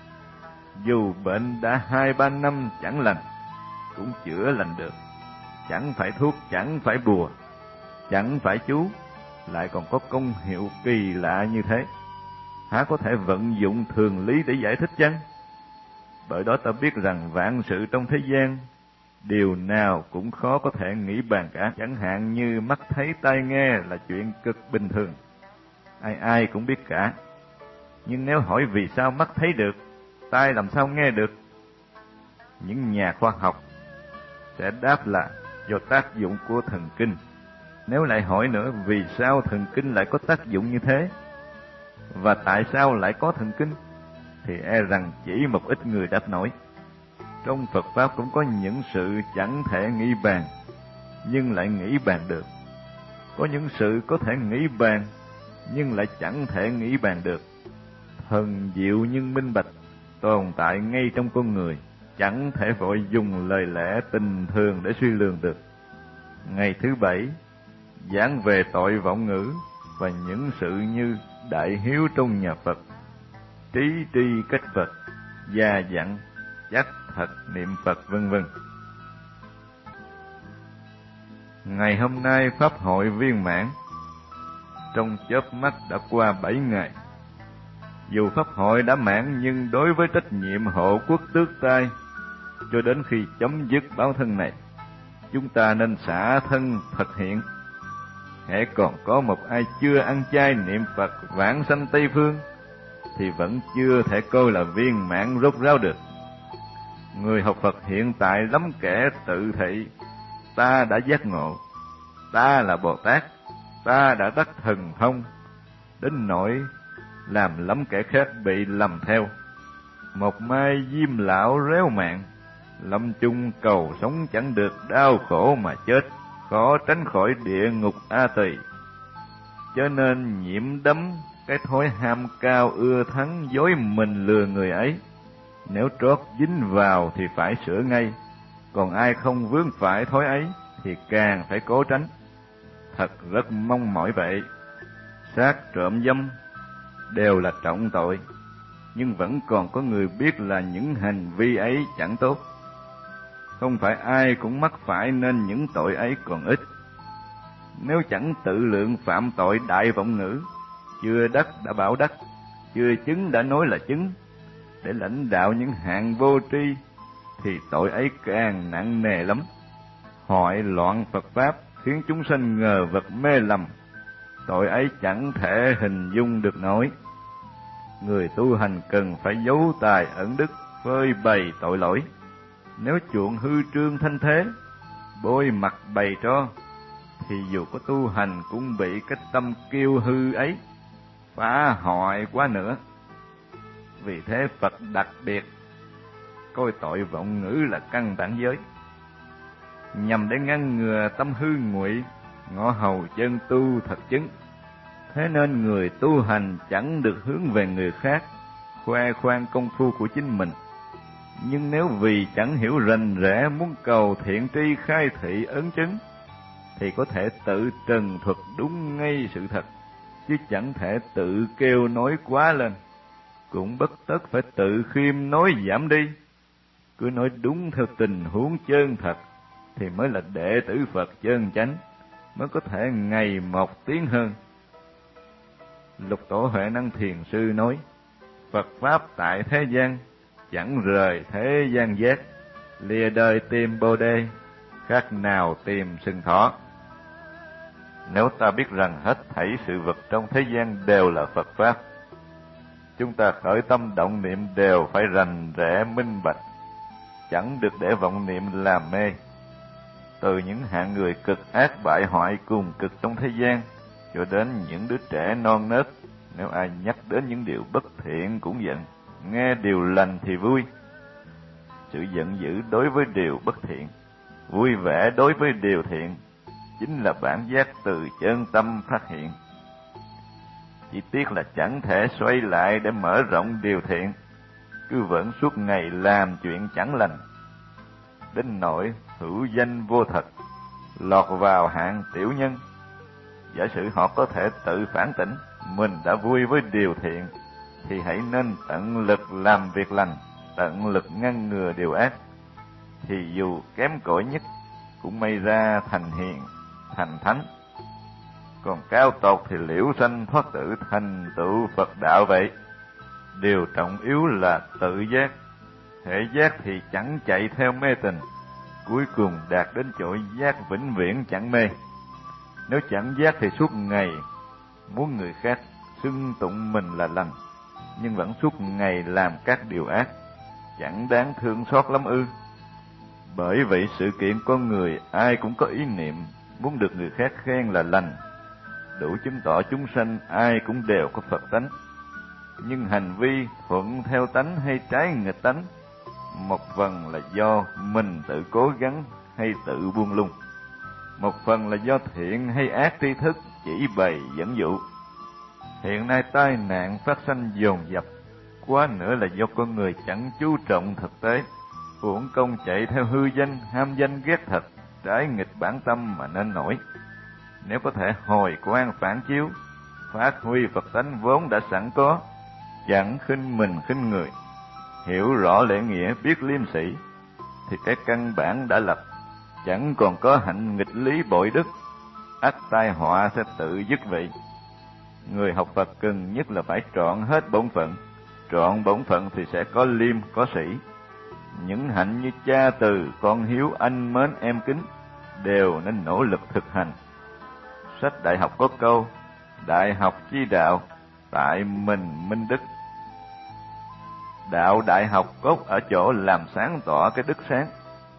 A: Dù bệnh đã 2-3 năm chẳng lành, cũng chữa lành được. Chẳng phải thuốc, chẳng phải bùa, chẳng phải chú, lại còn có công hiệu kỳ lạ như thế. Há có thể vận dụng thường lý để giải thích chăng? Bởi đó ta biết rằng vạn sự trong thế gian, điều nào cũng khó có thể nghĩ bàn cả. Chẳng hạn như mắt thấy tai nghe là chuyện cực bình thường, ai ai cũng biết cả. Nhưng nếu hỏi vì sao mắt thấy được, tai làm sao nghe được, những nhà khoa học sẽ đáp là do tác dụng của thần kinh. Nếu lại hỏi nữa vì sao thần kinh lại có tác dụng như thế, và tại sao lại có thần kinh, thì e rằng chỉ một ít người đáp nổi. Trong Phật Pháp cũng có những sự chẳng thể nghĩ bàn, nhưng lại nghĩ bàn được. Có những sự có thể nghĩ bàn, nhưng lại chẳng thể nghĩ bàn được. Thần diệu nhưng minh bạch, tồn tại ngay trong con người, chẳng thể vội dùng lời lẽ tình thường để suy lường được. Ngày thứ 7, giảng về tội vọng ngữ và những sự như đại hiếu trong nhà Phật, trí tri cách Phật, gia dặn, chắc thật niệm Phật vân vân. Ngày hôm nay Pháp hội viên mãn, trong chớp mắt đã qua 7 ngày. Dù Pháp hội đã mãn, nhưng đối với trách nhiệm hộ quốc tước tai, cho đến khi chấm dứt báo thân này, chúng ta nên xả thân thực hiện. Hễ còn có một ai chưa ăn chay niệm Phật vãng sanh Tây Phương, thì vẫn chưa thể coi là viên mãn rốt ráo được. Người học Phật hiện tại lắm kẻ tự thị, ta đã giác ngộ, ta là Bồ Tát, ta đã đắc thần thông, đến nỗi làm lắm kẻ khác bị lầm theo. Một mai diêm lão réo mạng, lâm chung cầu sống chẳng được, đau khổ mà chết, khó tránh khỏi địa ngục A Tỳ. Cho nên nhiễm đắm cái thói ham cao ưa thắng, dối mình lừa người ấy. Nếu trót dính vào thì phải sửa ngay, còn ai không vướng phải thói ấy thì càng phải cố tránh. Thật rất mong mỏi vậy. Sát trộm dâm đều là trọng tội, nhưng vẫn còn có người biết là những hành vi ấy chẳng tốt. Không phải ai cũng mắc phải nên những tội ấy còn ít. Nếu chẳng tự lượng phạm tội đại vọng ngữ, chưa đắc đã bảo đắc, chưa chứng đã nói là chứng, để lãnh đạo những hạng vô tri, thì tội ấy càng nặng nề lắm. Hoại loạn Phật Pháp, khiến chúng sanh ngờ vực mê lầm, tội ấy chẳng thể hình dung được nổi. Người tu hành cần phải giấu tài ẩn đức, phơi bày tội lỗi. Nếu chuộng hư trương thanh thế, bôi mặt bày tro, thì dù có tu hành cũng bị cái tâm kiêu hư ấy phá hoại quá nữa. Vì thế Phật đặc biệt coi tội vọng ngữ là căn bản giới, nhằm để ngăn ngừa tâm hư nguội, ngõ hầu chân tu thật chứng. Thế nên người tu hành chẳng được hướng về người khác, khoe khoang công phu của chính mình. Nhưng nếu vì chẳng hiểu rành rẽ muốn cầu thiện tri khai thị ấn chứng, thì có thể tự trần thuật đúng ngay sự thật, chứ chẳng thể tự kêu nói quá lên. Cũng bất tất phải tự khiêm nói giảm đi. Cứ nói đúng theo tình huống chân thật, thì mới là đệ tử Phật chân chánh, mới có thể ngày một tiến hơn. Lục Tổ Huệ Năng Thiền Sư nói, Phật Pháp tại thế gian, chẳng rời thế gian giác, lìa đời tìm Bồ Đề, khác nào tìm sừng thỏ. Nếu ta biết rằng hết thảy sự vật trong thế gian đều là Phật Pháp, chúng ta khởi tâm động niệm đều phải rành rẽ minh bạch, chẳng được để vọng niệm làm mê. Từ những hạng người cực ác bại hoại cùng cực trong thế gian, cho đến những đứa trẻ non nớt, nếu ai nhắc đến những điều bất thiện cũng giận, nghe điều lành thì vui. Sự giận dữ đối với điều bất thiện, vui vẻ đối với điều thiện, chính là bản giác từ chân tâm phát hiện. Chỉ tiếc là chẳng thể xoay lại để mở rộng điều thiện, cứ vẫn suốt ngày làm chuyện chẳng lành, đến nỗi hữu danh vô thật, lọt vào hạng tiểu nhân. Giả sử họ có thể tự phản tỉnh mình đã vui với điều thiện, thì hãy nên tận lực làm việc lành, tận lực ngăn ngừa điều ác, thì dù kém cỏi nhất cũng may ra thành hiền, thành thánh. Còn cao tột thì liễu sanh thoát tử, thành tựu Phật đạo vậy. Điều trọng yếu là tự giác. Thể giác thì chẳng chạy theo mê tình, cuối cùng đạt đến chỗ giác vĩnh viễn chẳng mê. Nếu chẳng giác thì suốt ngày muốn người khác xưng tụng mình là lành, nhưng vẫn suốt ngày làm các điều ác, chẳng đáng thương xót lắm ư? Bởi vậy sự kiện con người ai cũng có ý niệm muốn được người khác khen là lành, đủ chứng tỏ chúng sanh ai cũng đều có Phật tánh. Nhưng hành vi thuận theo tánh hay trái nghịch tánh, một phần là do mình tự cố gắng hay tự buông lung, một phần là do thiện hay ác tri thức chỉ bày dẫn dụ. Hiện nay tai nạn phát sanh dồn dập, quá nữa là do con người chẳng chú trọng thực tế, uổng công chạy theo hư danh, ham danh ghét thật, trái nghịch bản tâm mà nên nổi. Nếu có thể hồi quang phản chiếu, phát huy Phật tánh vốn đã sẵn có, chẳng khinh mình khinh người, hiểu rõ lễ nghĩa, biết liêm sĩ, thì cái căn bản đã lập, chẳng còn có hạnh nghịch lý bội đức, ắt tai họa sẽ tự dứt vậy. Người học Phật cần nhất là phải trọn hết bổn phận, trọn bổn phận thì sẽ có liêm, có sĩ. Những hạnh như cha từ, con hiếu, anh mến, em kính đều nên nỗ lực thực hành. Sách đại học có câu, đại học chi đạo, tại mình minh đức. Đạo đại học cốt ở chỗ làm sáng tỏ cái đức sáng.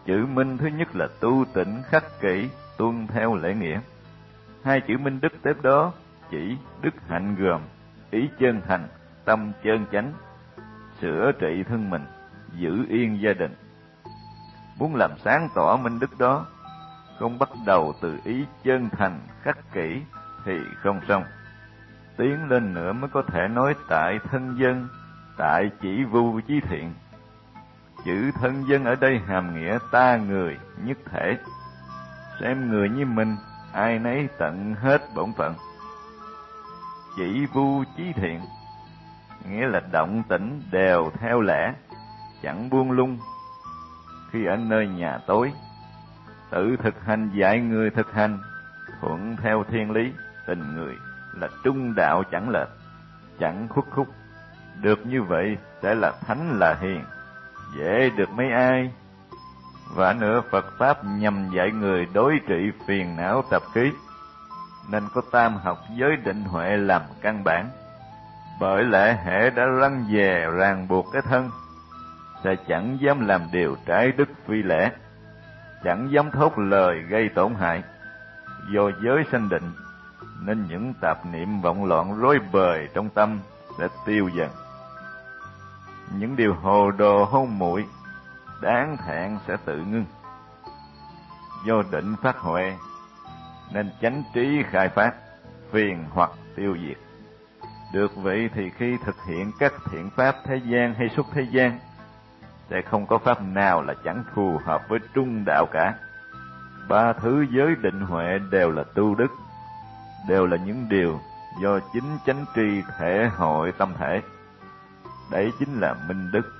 A: Chữ minh thứ nhất là tu tịnh khắc kỷ, tuân theo lễ nghĩa. Hai chữ minh đức tiếp đó chỉ đức hạnh gồm ý chân thành, tâm chân chánh, sửa trị thân mình, giữ yên gia đình. Muốn làm sáng tỏ minh đức đó, không bắt đầu từ ý chân thành khắc kỷ thì không xong. Tiến lên nữa mới có thể nói tại thân dân, tại chỉ vu chí thiện. Chữ thân dân ở đây hàm nghĩa ta người nhất thể, xem người như mình, ai nấy tận hết bổn phận. Chỉ vu chí thiện nghĩa là động tĩnh đều theo lẽ, chẳng buông lung. Khi ở nơi nhà tối, tự thực hành dạy người thực hành, thuận theo thiên lý, tình người là trung đạo chẳng lệch, chẳng khuất khúc. Được như vậy sẽ là thánh là hiền, dễ được mấy ai. Và nữa, Phật Pháp nhằm dạy người đối trị phiền não tập khí, nên có tam học giới định huệ làm căn bản. Bởi lẽ hễ đã răn về ràng buộc cái thân, sẽ chẳng dám làm điều trái đức phi lẽ, chẳng dám thốt lời gây tổn hại. Do giới sanh định, nên những tạp niệm vọng loạn rối bời trong tâm sẽ tiêu dần. Những điều hồ đồ hôn muội đáng thẹn sẽ tự ngưng. Do định phát huệ, nên chánh trí khai phát, phiền hoặc tiêu diệt. Được vậy thì khi thực hiện các thiện pháp thế gian hay xuất thế gian, sẽ không có pháp nào là chẳng phù hợp với trung đạo cả. Ba thứ giới định huệ đều là tu đức, đều là những điều do chính chánh tri thể hội tâm thể. Đấy chính là minh đức.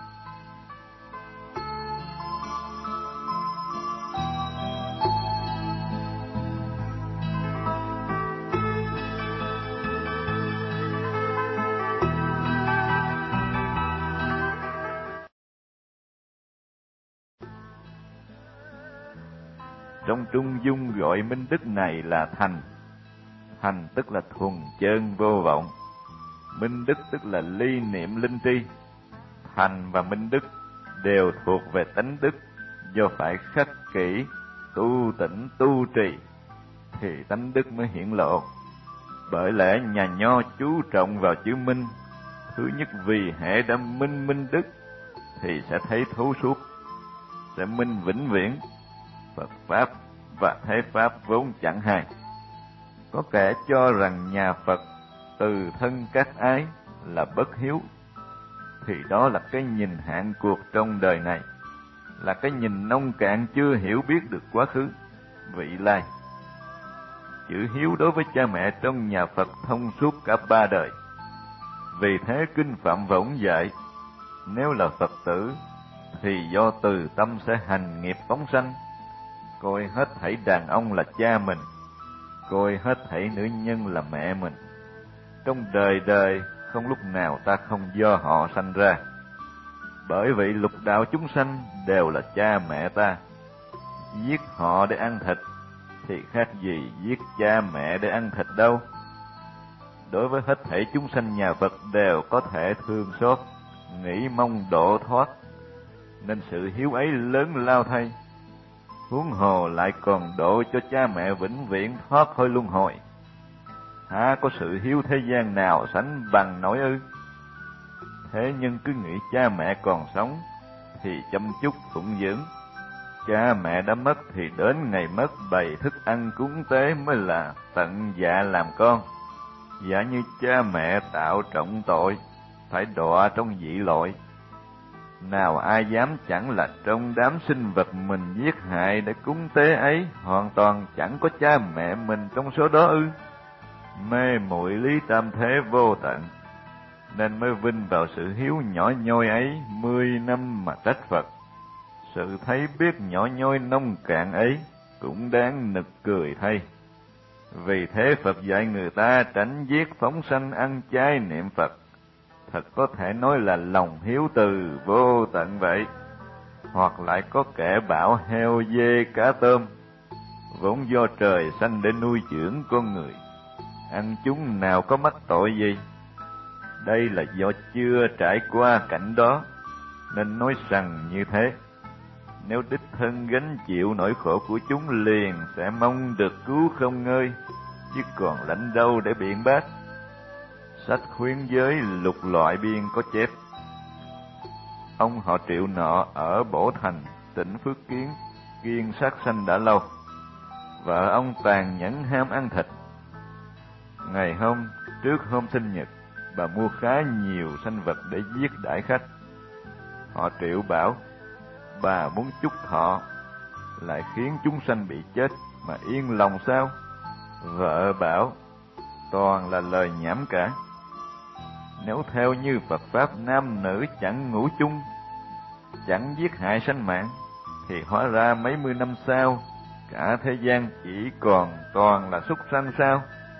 A: Trong Trung Dung gọi minh đức này là thành. Thành tức là thuần chân vô vọng. Minh đức tức là ly niệm linh tri. Thành và minh đức đều thuộc về tánh đức, do phải khắc kỷ, tu tĩnh, tu trì, thì tánh đức mới hiển lộ. Bởi lẽ nhà Nho chú trọng vào chữ minh. Thứ nhất vì hễ đã minh đức, thì sẽ thấy thấu suốt, sẽ minh vĩnh viễn. Phật Pháp và thế Pháp vốn chẳng hai. Có kẻ cho rằng nhà Phật từ thân các ái là bất hiếu, thì đó là cái nhìn hạn cuộc trong đời này, là cái nhìn nông cạn chưa hiểu biết được quá khứ, vị lai. Chữ hiếu đối với cha mẹ trong nhà Phật thông suốt cả ba đời. Vì thế Kinh Phạm Võng dạy, nếu là Phật tử thì do từ tâm sẽ hành nghiệp phóng sanh, coi hết thảy đàn ông là cha mình, coi hết thảy nữ nhân là mẹ mình. Trong đời đời không lúc nào ta không do họ sanh ra. Bởi vậy lục đạo chúng sanh đều là cha mẹ ta. Giết họ để ăn thịt thì khác gì giết cha mẹ để ăn thịt đâu. Đối với hết thảy chúng sanh nhà Phật đều có thể thương xót, nghĩ mong độ thoát, nên sự hiếu ấy lớn lao thay. Huống hồ lại còn độ cho cha mẹ vĩnh viễn thoát khỏi luân hồi. Há có sự hiếu thế gian nào sánh bằng nổi ư? Thế nhưng cứ nghĩ cha mẹ còn sống thì chăm chút phụng dưỡng, cha mẹ đã mất thì đến ngày mất bày thức ăn cúng tế mới là tận dạ làm con. Giả như cha mẹ tạo trọng tội, phải đọa trong dị loại. Nào ai dám chẳng là trong đám sinh vật mình giết hại để cúng tế ấy, hoàn toàn chẳng có cha mẹ mình trong số đó ư? Mê muội lý tam thế vô tận, nên mới vinh vào sự hiếu nhỏ nhoi ấy 10 năm mà trách Phật. Sự thấy biết nhỏ nhoi nông cạn ấy cũng đáng nực cười thay. Vì thế Phật dạy người ta tránh giết phóng sanh ăn chay niệm Phật. Thật có thể nói là lòng hiếu từ vô tận vậy. Hoặc lại có kẻ bảo heo dê cá tôm vốn do trời sanh để nuôi dưỡng con người, ăn chúng nào có mắc tội gì. Đây là do chưa trải qua cảnh đó nên nói rằng như thế. Nếu đích thân gánh chịu nỗi khổ của chúng liền sẽ mong được cứu không ngơi, chứ còn lãnh đâu để biện bác. Sách khuyến giới lục loại biên có chép: ông họ Triệu nọ ở Bổ Thành, tỉnh Phước Kiến, kiêng sát sanh đã lâu. Vợ ông tàn nhẫn ham ăn thịt. Ngày hôm trước hôm sinh nhật, bà mua khá nhiều sanh vật để giết đãi khách. Họ Triệu bảo bà muốn chúc thọ, lại khiến chúng sanh bị chết mà yên lòng sao? Vợ bảo toàn là lời nhảm cả. Nếu theo như Phật pháp nam nữ chẳng ngủ chung, chẳng giết hại sanh mạng, thì hóa ra mấy mươi năm sau cả thế gian chỉ còn toàn là súc sanh sao?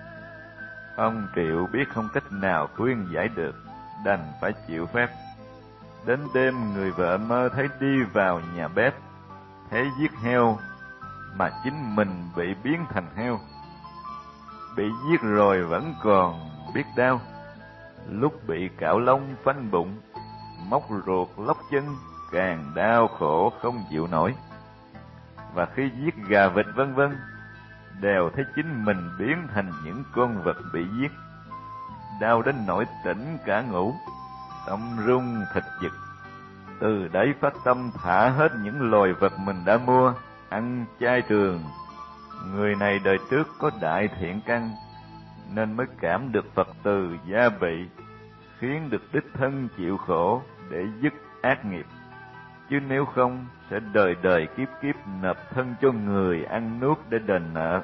A: Ông Triệu biết không cách nào khuyên giải được, đành phải chịu phép. Đến đêm người vợ mơ thấy đi vào nhà bếp, thấy giết heo mà chính mình bị biến thành heo. Bị giết rồi vẫn còn biết đau, lúc bị cạo lông phanh bụng, móc ruột lóc chân càng đau khổ không chịu nổi. Và khi giết gà vịt vân vân, đều thấy chính mình biến thành những con vật bị giết, đau đến nỗi tỉnh cả ngủ, tâm rung thịt giật. Từ đấy phát tâm thả hết những loài vật mình đã mua, ăn chay trường. Người này đời trước có đại thiện căn, nên mới cảm được Phật từ gia bị, khiến được đích thân chịu khổ để dứt ác nghiệp. Chứ nếu không, sẽ đời đời kiếp kiếp nộp thân cho người ăn nuốt để đền nợ.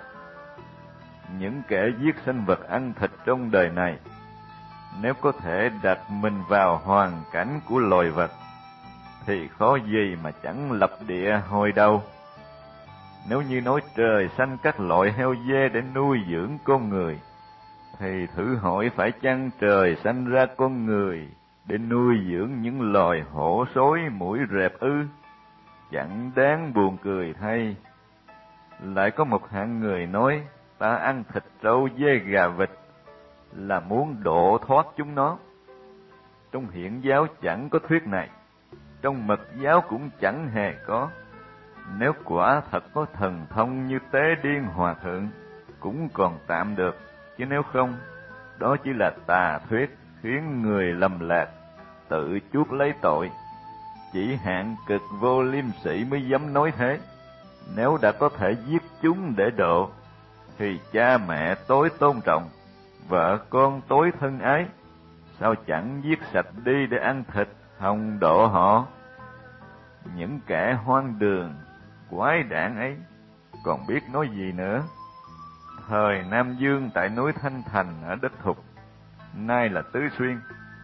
A: Những kẻ giết sanh vật ăn thịt trong đời này, nếu có thể đặt mình vào hoàn cảnh của loài vật, thì khó gì mà chẳng lập địa hồi đầu. Nếu như nói trời sanh các loại heo dê để nuôi dưỡng con người, thì thử hỏi phải chăng trời sanh ra con người để nuôi dưỡng những loài hổ sói muỗi rệp ư? Chẳng đáng buồn cười thay. Lại có một hạng người nói ta ăn thịt trâu dê gà vịt là muốn độ thoát chúng nó. Trong Hiển giáo chẳng có thuyết này, trong Mật giáo cũng chẳng hề có. Nếu quả thật có thần thông như Tế Điên Hòa Thượng cũng còn tạm được, chứ nếu không, đó chỉ là tà thuyết khiến người lầm lạc, tự chuốc lấy tội. Chỉ hạng cực vô liêm sĩ mới dám nói thế. Nếu đã có thể giết chúng để độ, thì cha mẹ tối tôn trọng, vợ con tối thân ái, sao chẳng giết sạch đi để ăn thịt hòng độ họ? Những kẻ hoang đường, quái đản ấy còn biết nói gì nữa. Thời Nam Dương tại núi Thanh Thành ở đất Thục, nay là Tứ Xuyên,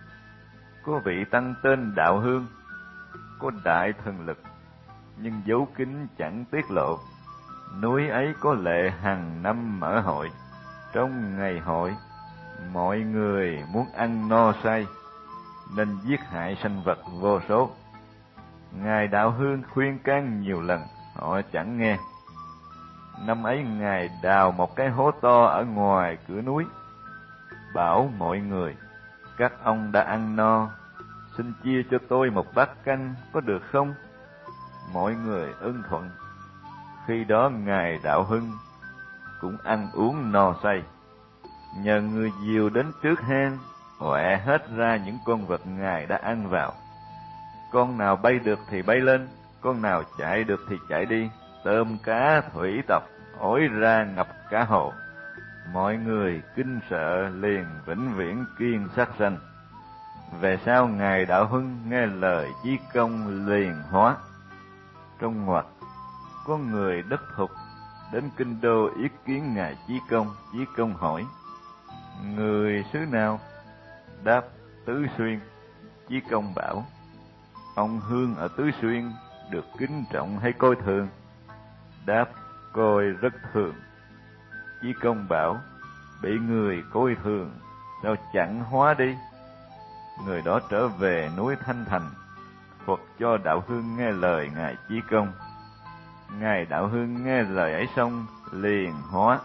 A: có vị tăng tên Đạo Hương, có đại thần lực, nhưng giấu kín chẳng tiết lộ. Núi ấy có lệ hàng năm mở hội. Trong ngày hội, mọi người muốn ăn no say, nên giết hại sanh vật vô số. Ngài Đạo Hương khuyên can nhiều lần, họ chẳng nghe. Năm ấy Ngài đào một cái hố to ở ngoài cửa núi, bảo mọi người: các ông đã ăn no, xin chia cho tôi một bát canh có được không? Mọi người ưng thuận. Khi đó Ngài Đạo Hưng cũng ăn uống no say. Nhờ người dìu đến trước hang, quẹ hết ra những con vật Ngài đã ăn vào. Con nào bay được thì bay lên, con nào chạy được thì chạy đi. Tôm cá thủy tộc ối ra ngập cả hồ. Mọi người kinh sợ liền vĩnh viễn kiêng sát sanh. Về sau Ngài Đạo Hưng nghe lời Chí Công liền hóa. Trong ngoặc có người đất Thục đến kinh đô yết kiến Ngài Chí Công. Chí Công hỏi: người xứ nào? Đáp: Tứ Xuyên. Chí Công bảo: ông Hương ở Tứ Xuyên được kính trọng hay coi thường? Đáp: coi rất thường. Chí Công bảo: bị người coi thường, sao chẳng hóa đi? Người đó trở về núi Thanh Thành, thuật cho Đạo Hương nghe lời Ngài Chí Công. Ngài Đạo Hương nghe lời ấy xong liền hóa.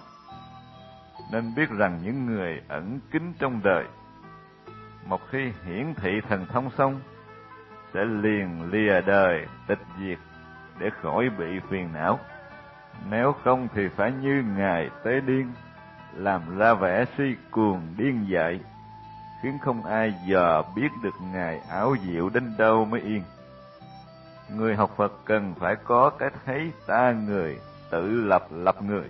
A: Nên biết rằng những người ẩn kín trong đời, một khi hiển thị thần thông xong, sẽ liền lìa đời tịch diệt để khỏi bị phiền não. Nếu không thì phải như Ngài Tế Điên, làm ra vẻ si cuồng điên dại, khiến không ai dò biết được Ngài ảo diệu đến đâu mới yên. Người học Phật cần phải có cái thấy ta người, tự lập người.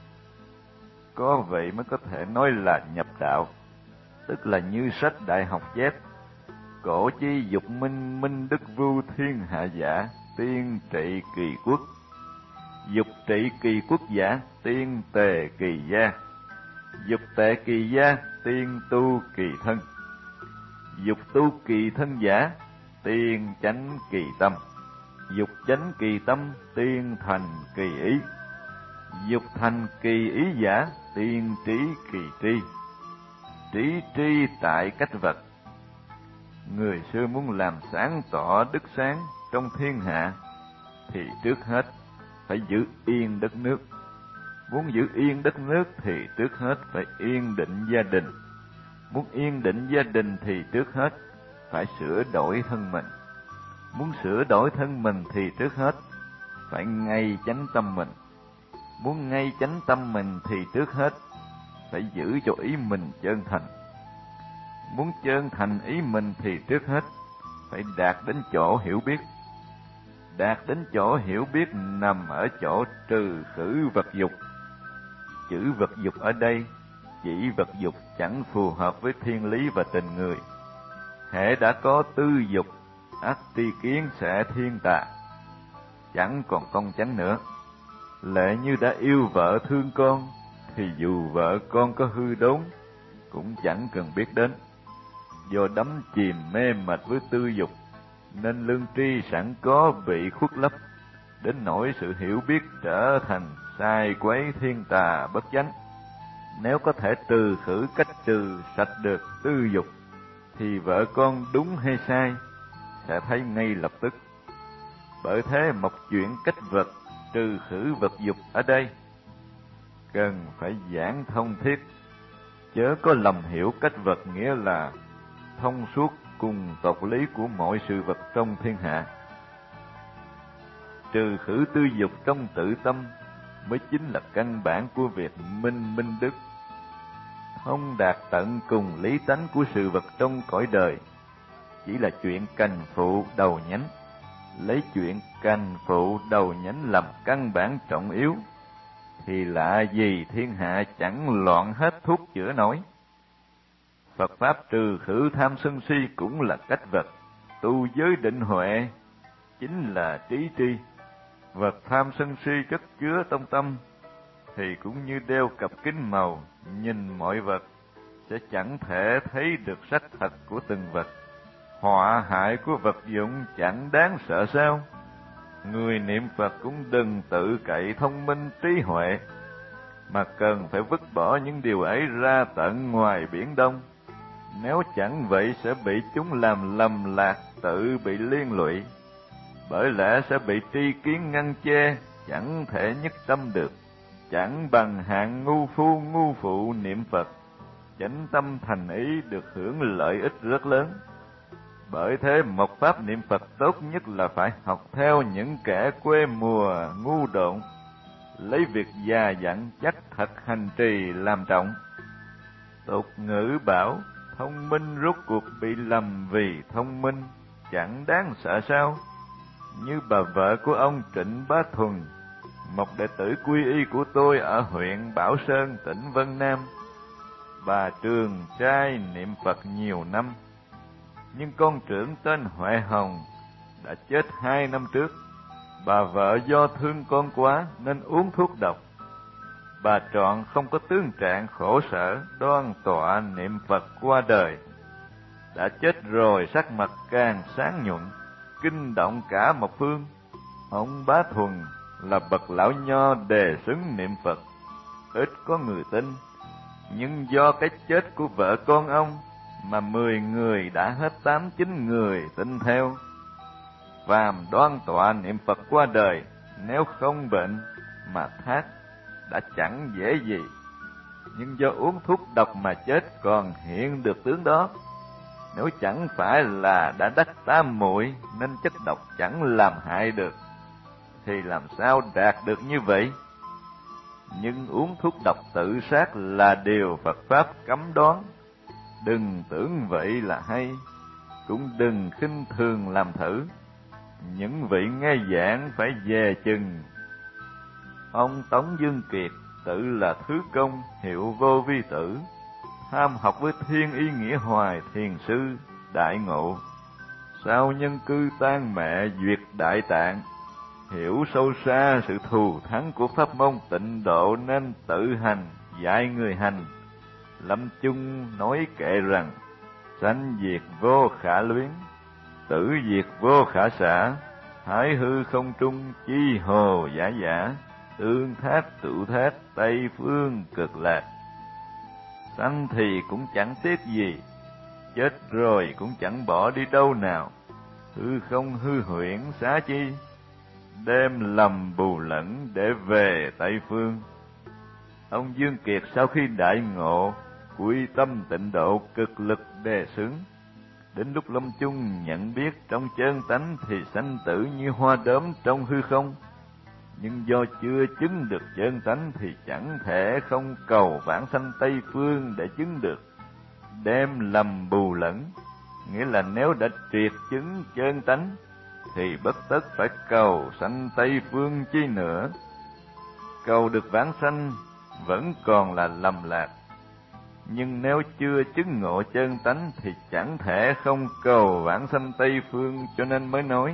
A: Có vậy mới có thể nói là nhập đạo, tức là như sách Đại học chép: cổ chi dục minh, minh đức vưu thiên hạ giả, tiên trị kỳ quốc. Dục trị kỳ quốc giả, tiên tề kỳ gia. Dục tề kỳ gia, tiên tu kỳ thân. Dục tu kỳ thân giả, tiên chánh kỳ tâm. Dục chánh kỳ tâm, tiên thành kỳ ý. Dục thành kỳ ý giả, tiên trí kỳ tri. Trí tri tại cách vật. Người xưa muốn làm sáng tỏ đức sáng trong thiên hạ thì trước hết phải giữ yên đất nước. Muốn giữ yên đất nước thì trước hết phải yên định gia đình. Muốn yên định gia đình thì trước hết phải sửa đổi thân mình. Muốn sửa đổi thân mình thì trước hết phải ngay chánh tâm mình. Muốn ngay chánh tâm mình thì trước hết phải giữ cho ý mình chân thành. Muốn chân thành ý mình thì trước hết phải đạt đến chỗ hiểu biết. Đạt đến chỗ hiểu biết nằm ở chỗ trừ khử vật dục. Chữ vật dục ở đây chỉ vật dục chẳng phù hợp với thiên lý và tình người. Hễ đã có tư dục, ắt tri kiến sẽ thiên tà, chẳng còn công chánh nữa. Lệ như đã yêu vợ thương con, thì dù vợ con có hư đốn cũng chẳng cần biết đến. Do đắm chìm mê mệt với tư dục, nên lương tri sẵn có bị khuất lấp, đến nỗi sự hiểu biết trở thành sai quấy thiên tà bất chánh. Nếu có thể trừ khử cách trừ sạch được tư dục, thì vợ con đúng hay sai sẽ thấy ngay lập tức. Bởi thế một chuyện cách vật trừ khử vật dục ở đây cần phải giảng thông thiết, chớ có lầm hiểu cách vật nghĩa là thông suốt cùng tộc lý của mọi sự vật trong thiên hạ. Trừ khử tư dục trong tự tâm mới chính là căn bản của việc minh đức. Thông đạt tận cùng lý tánh của sự vật trong cõi đời chỉ là chuyện cành phụ đầu nhánh. Lấy chuyện cành phụ đầu nhánh làm căn bản trọng yếu thì lạ gì thiên hạ chẳng loạn hết thuốc chữa nổi. Phật pháp trừ khử tham sân si cũng là cách vật. Tu giới định huệ chính là trí tri. Vật tham sân si cất chứa trong tâm thì cũng như đeo cặp kính màu, nhìn mọi vật sẽ chẳng thể thấy được sắc thật của từng vật. Họa hại của vật dụng chẳng đáng sợ sao? Người niệm Phật cũng đừng tự cậy thông minh trí huệ, mà cần phải vứt bỏ những điều ấy ra tận ngoài biển đông. Nếu chẳng vậy sẽ bị chúng làm lầm lạc, tự bị liên lụy. Bởi lẽ sẽ bị tri kiến ngăn che, chẳng thể nhất tâm được. Chẳng bằng hạng ngu phu ngu phụ niệm Phật, chánh tâm thành ý được hưởng lợi ích rất lớn. Bởi thế một pháp niệm Phật tốt nhất là phải học theo những kẻ quê mùa ngu độn, lấy việc già dặn chắc thật hành trì làm trọng. Tục ngữ bảo thông minh rốt cuộc bị lầm vì thông minh, chẳng đáng sợ sao? Như bà vợ của ông Trịnh Bá Thuần, một đệ tử quy y của tôi ở huyện Bảo Sơn, tỉnh Vân Nam. Bà trường trai niệm Phật nhiều năm, nhưng con trưởng tên Huệ Hồng đã chết 2 năm trước. Bà vợ do thương con quá nên uống thuốc độc. Bà trọn không có tướng trạng khổ sở, đoan tọa niệm Phật qua đời. Đã chết rồi sắc mặt càng sáng nhuận, kinh động cả một phương. Ông Bá Thuần là bậc lão nho đề xứng niệm Phật, ít có người tin. Nhưng do cái chết của vợ con ông mà 10 người đã hết 8-9 người tin theo. Phàm đoan tọa niệm Phật qua đời, nếu không bệnh mà thác đã chẳng dễ gì. Nhưng do uống thuốc độc mà chết còn hiện được tướng đó. Nếu chẳng phải là đã đắc tam muội nên chất độc chẳng làm hại được, thì làm sao đạt được như vậy? Nhưng uống thuốc độc tự sát là điều Phật Pháp cấm đoán. Đừng tưởng vậy là hay, cũng đừng khinh thường làm thử. Những vị nghe giảng phải dè chừng. Ông Tống Dương Kiệt tự là thứ công, hiệu Vô Vi Tử, tham học với Thiên Y Nghĩa Hoài Thiền Sư Đại Ngộ. Sau nhân cư tan mẹ duyệt Đại Tạng, hiểu sâu xa sự thù thắng của pháp môn Tịnh Độ nên tự hành dạy người hành. Lâm chung nói kệ rằng: sanh diệt vô khả luyến, tử diệt vô khả xả, thái hư không trung chi hồ giả giả, tương thác tự thác Tây phương cực lạc. Sanh thì cũng chẳng tiếc gì, chết rồi cũng chẳng bỏ đi đâu nào, hư không hư huyễn xá chi, đem lầm bù lẫn để về Tây phương. Ông Dương Kiệt sau khi đại ngộ, quy tâm tịnh độ cực lực đề xướng. Đến lúc lâm chung nhận biết trong chân tánh thì sanh tử như hoa đốm trong hư không. Nhưng do chưa chứng được chân tánh thì chẳng thể không cầu vãng sanh Tây phương để chứng được. Đem lầm bù lẫn, nghĩa là nếu đã triệt chứng chân tánh thì bất tất phải cầu sanh Tây phương chi nữa. Cầu được vãng sanh vẫn còn là lầm lạc. Nhưng nếu chưa chứng ngộ chân tánh thì chẳng thể không cầu vãng sanh Tây phương, cho nên mới nói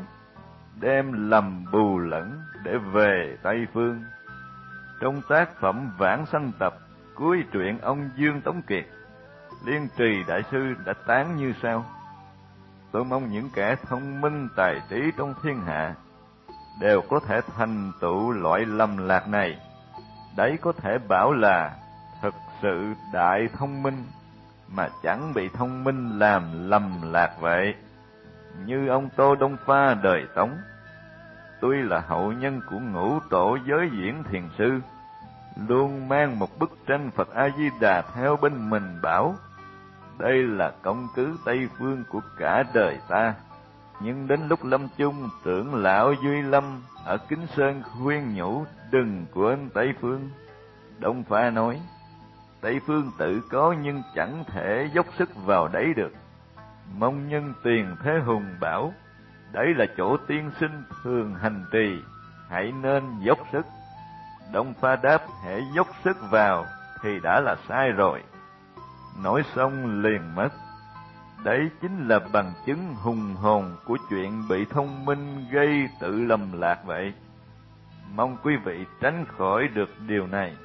A: đem lầm bù lẫn để về Tây phương. Trong tác phẩm Vãng Sanh Tập, cuối truyện ông Dương Tống Kiệt, Liên Trì Đại Sư đã tán như sau: tôi mong những kẻ thông minh tài trí trong thiên hạ đều có thể thành tựu loại lầm lạc này. Đấy có thể bảo là thực sự đại thông minh, mà chẳng bị thông minh làm lầm lạc vậy. Như ông Tô Đông Pha đời Tống, tuy là hậu nhân của ngũ tổ giới diễn thiền sư, luôn mang một bức tranh Phật A Di Đà theo bên mình, bảo đây là công cứ Tây phương của cả đời ta. Nhưng đến lúc lâm chung, trưởng lão Duy Lâm ở Kính Sơn khuyên nhủ đừng quên Tây phương. Đông Pha nói: Tây phương tự có nhưng chẳng thể dốc sức vào đấy được. Mong nhân Tiền Thế Hùng bảo đấy là chỗ tiên sinh thường hành trì, hãy nên dốc sức. Đông Pha đáp: hễ dốc sức vào thì đã là sai rồi. Nói xong liền mất. Đấy chính là bằng chứng hùng hồn của chuyện bị thông minh gây tự lầm lạc vậy. Mong quý vị tránh khỏi được điều này.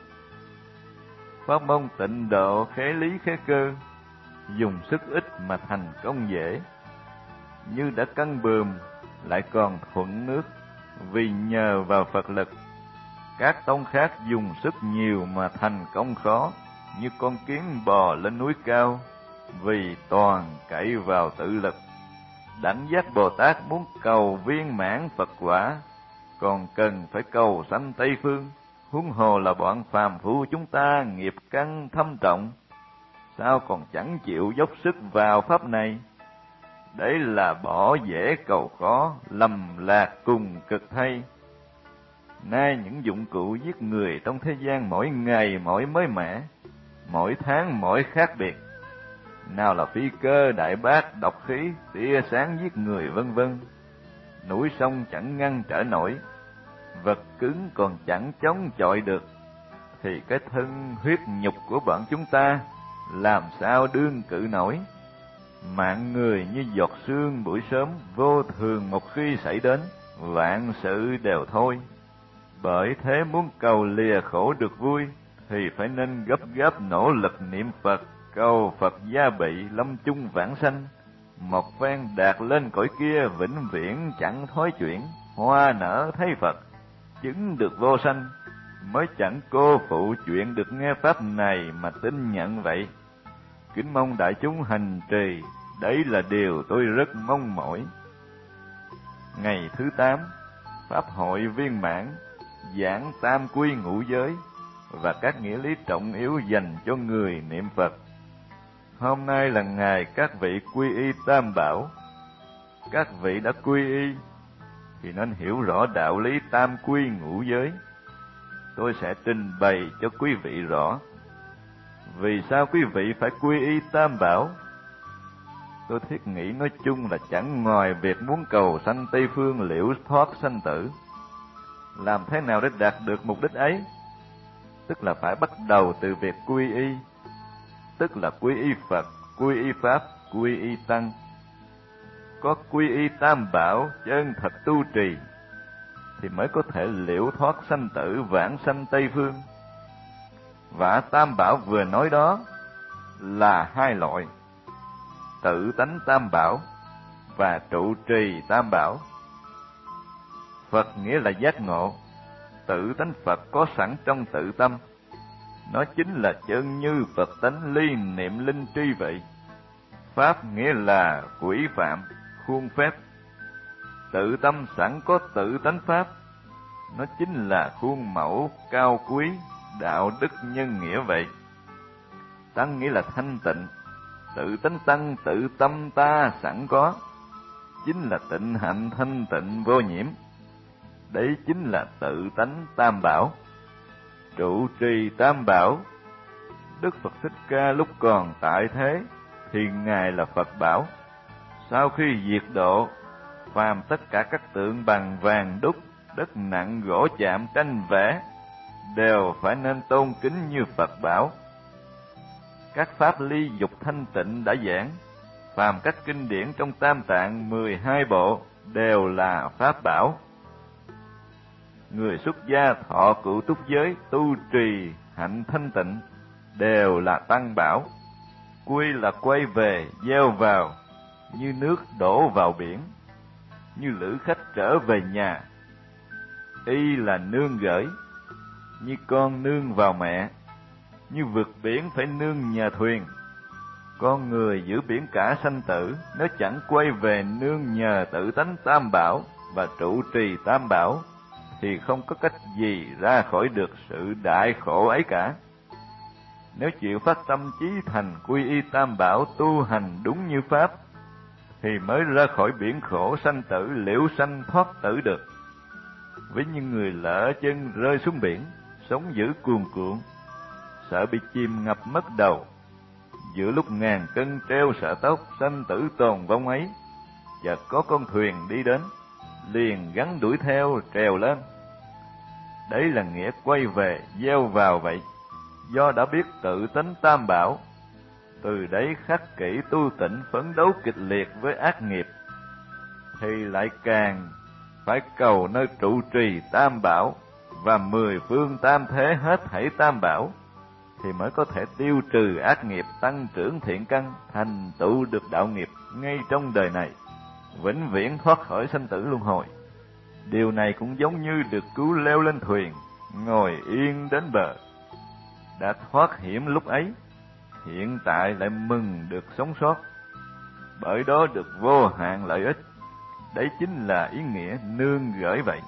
A: Pháp môn tịnh độ khế lý khế cơ, dùng sức ít mà thành công dễ. Như đã căng buồm lại còn thuận nước, vì nhờ vào Phật lực. Các tông khác dùng sức nhiều mà thành công khó, như con kiến bò lên núi cao, vì toàn cậy vào tự lực. Đẳng giác Bồ Tát muốn cầu viên mãn Phật quả, còn cần phải cầu sanh Tây phương. Huống hồ là bọn phàm phu chúng ta nghiệp căn thâm trọng, sao còn chẳng chịu dốc sức vào pháp này? Đấy là bỏ dễ cầu khó, lầm lạc cùng cực thay. Nay những dụng cụ giết người trong thế gian mỗi ngày mỗi mới mẻ, mỗi tháng mỗi khác biệt. Nào là phi cơ, đại bác, độc khí, tia sáng giết người vân vân. Núi sông chẳng ngăn trở nổi, vật cứng còn chẳng chống chọi được, thì cái thân huyết nhục của bọn chúng ta làm sao đương cự nổi? Mạng người như giọt sương buổi sớm, vô thường một khi xảy đến, vạn sự đều thôi. Bởi thế muốn cầu lìa khổ được vui, thì phải nên gấp gáp nỗ lực niệm Phật, cầu Phật gia bị lâm chung vãng sanh. Một phen đạt lên cõi kia vĩnh viễn chẳng thối chuyển, hoa nở thấy Phật, chứng được vô sanh, mới chẳng cô phụ chuyện được nghe pháp này mà tin nhận vậy. Kính mong đại chúng hành trì, đấy là điều tôi rất mong mỏi. Ngày thứ 8, Pháp hội viên mãn, giảng tam quy ngũ giới và các nghĩa lý trọng yếu dành cho người niệm Phật. Hôm nay là ngày các vị quy y Tam Bảo. Các vị đã quy y thì nên hiểu rõ đạo lý tam quy ngũ giới. Tôi sẽ trình bày cho quý vị rõ vì sao quý vị phải quy y tam bảo. Tôi thiết nghĩ nói chung là chẳng ngoài việc muốn cầu sanh Tây Phương liễu thoát sanh tử. Làm thế nào để đạt được mục đích ấy? Tức là phải bắt đầu từ việc quy y, tức là quy y Phật, quy y Pháp, quy y Tăng. Có quy y tam bảo chân thật tu trì thì mới có thể liễu thoát sanh tử, vãng sanh Tây Phương. Và tam bảo vừa nói đó là hai loại: tự tánh tam bảo và trụ trì tam bảo. Phật nghĩa là giác ngộ, tự tánh Phật có sẵn trong tự tâm, nó chính là chân như Phật tánh ly niệm linh tri vậy. Pháp nghĩa là quỹ phạm, khuôn phép. Tự tâm sẵn có tự tánh Pháp, nó chính là khuôn mẫu cao quý, đạo đức nhân nghĩa vậy. Tăng nghĩa là thanh tịnh, tự tánh Tăng tự tâm ta sẵn có, chính là tịnh hạnh thanh tịnh vô nhiễm. Đấy chính là tự tánh tam bảo. Trụ trì tam bảo, Đức Phật Thích Ca lúc còn tại thế thì Ngài là Phật bảo. Sau khi diệt độ, phàm tất cả các tượng bằng vàng đúc, đất nặng, gỗ chạm, tranh vẽ đều phải nên tôn kính như Phật bảo. Các pháp ly dục thanh tịnh đã giảng, phàm các kinh điển trong Tam Tạng 12 bộ đều là pháp bảo. Người xuất gia thọ cựu túc giới, tu trì hạnh thanh tịnh đều là tăng bảo. Quy là quay về, gieo vào, như nước đổ vào biển, như lữ khách trở về nhà. Y là nương gửi, như con nương vào mẹ, như vượt biển phải nương nhà thuyền. Con người giữ biển cả sanh tử, nếu chẳng quay về nương nhờ tự tánh tam bảo và trụ trì tam bảo, thì không có cách gì ra khỏi được sự đại khổ ấy cả. Nếu chịu phát tâm chí thành quy y tam bảo, tu hành đúng như Pháp, thì mới ra khỏi biển khổ sanh tử, liễu sanh thoát tử được. Với những người lỡ chân rơi xuống biển, sóng dữ cuồn cuộn, sợ bị chìm ngập mất đầu, giữa lúc ngàn cân treo sợi tóc, sanh tử tồn vong ấy, chợt có con thuyền đi đến, liền gắn đuổi theo trèo lên. Đấy là nghĩa quay về, gieo vào vậy. Do đã biết tự tánh tam bảo, từ đấy khắc kỷ tu tịnh, phấn đấu kịch liệt với ác nghiệp, thì lại càng phải cầu nơi trụ trì tam bảo và 10 phương tam thế hết thảy tam bảo, thì mới có thể tiêu trừ ác nghiệp, tăng trưởng thiện căn, thành tựu được đạo nghiệp ngay trong đời này, vĩnh viễn thoát khỏi sanh tử luân hồi. Điều này cũng giống như được cứu leo lên thuyền, ngồi yên đến bờ. Đã thoát hiểm lúc ấy, hiện tại lại mừng được sống sót, bởi đó được vô hạn lợi ích. Đấy chính là ý nghĩa nương gửi vậy.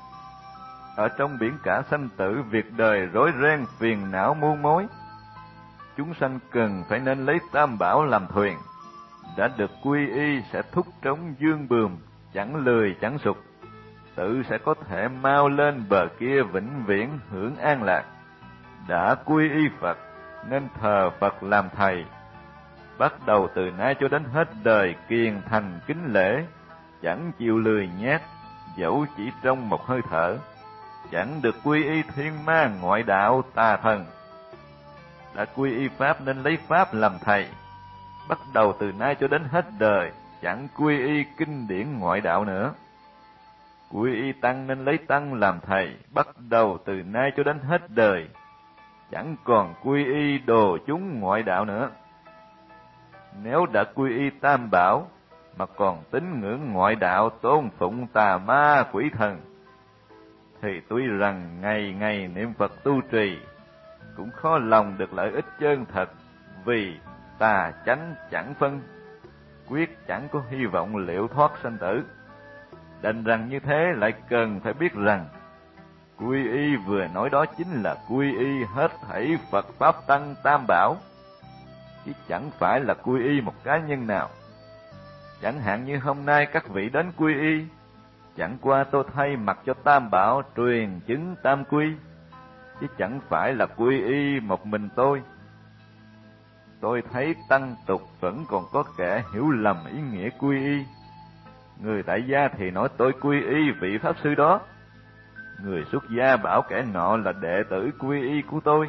A: Ở trong biển cả sanh tử, việc đời rối ren phiền não muôn mối, chúng sanh cần phải nên lấy tam bảo làm thuyền. Đã được quy y sẽ thúc trống dương bườm, chẳng lười chẳng sụt, tự sẽ có thể mau lên bờ kia vĩnh viễn hưởng an lạc. Đã quy y Phật nên thờ Phật làm thầy, bắt đầu từ nay cho đến hết đời kiền thành kính lễ, chẳng chịu lười nhác, dẫu chỉ trong một hơi thở, chẳng được quy y thiên ma ngoại đạo tà thần. Đã quy y Pháp nên lấy Pháp làm thầy, bắt đầu từ nay cho đến hết đời, chẳng quy y kinh điển ngoại đạo nữa. Quy y Tăng nên lấy Tăng làm thầy, bắt đầu từ nay cho đến hết đời, chẳng còn quy y đồ chúng ngoại đạo nữa. Nếu đã quy y tam bảo mà còn tín ngưỡng ngoại đạo, tôn phụng tà ma quỷ thần, thì tuy rằng ngày ngày niệm Phật tu trì cũng khó lòng được lợi ích chân thật, vì tà chánh chẳng phân, quyết chẳng có hy vọng liễu thoát sanh tử. Đành rằng như thế lại cần phải biết rằng quy y vừa nói đó chính là quy y hết thảy Phật Pháp Tăng tam bảo, chứ chẳng phải là quy y một cá nhân nào. Chẳng hạn như hôm nay các vị đến quy y, Chẳng qua tôi thay mặt cho Tam Bảo truyền chứng tam quy, chứ chẳng phải là quy y một mình tôi. Tôi thấy tăng tục vẫn còn có kẻ hiểu lầm ý nghĩa quy y. Người tại gia thì nói tôi quy y vị Pháp Sư đó. Người xuất gia bảo kẻ nọ là đệ tử quy y của tôi.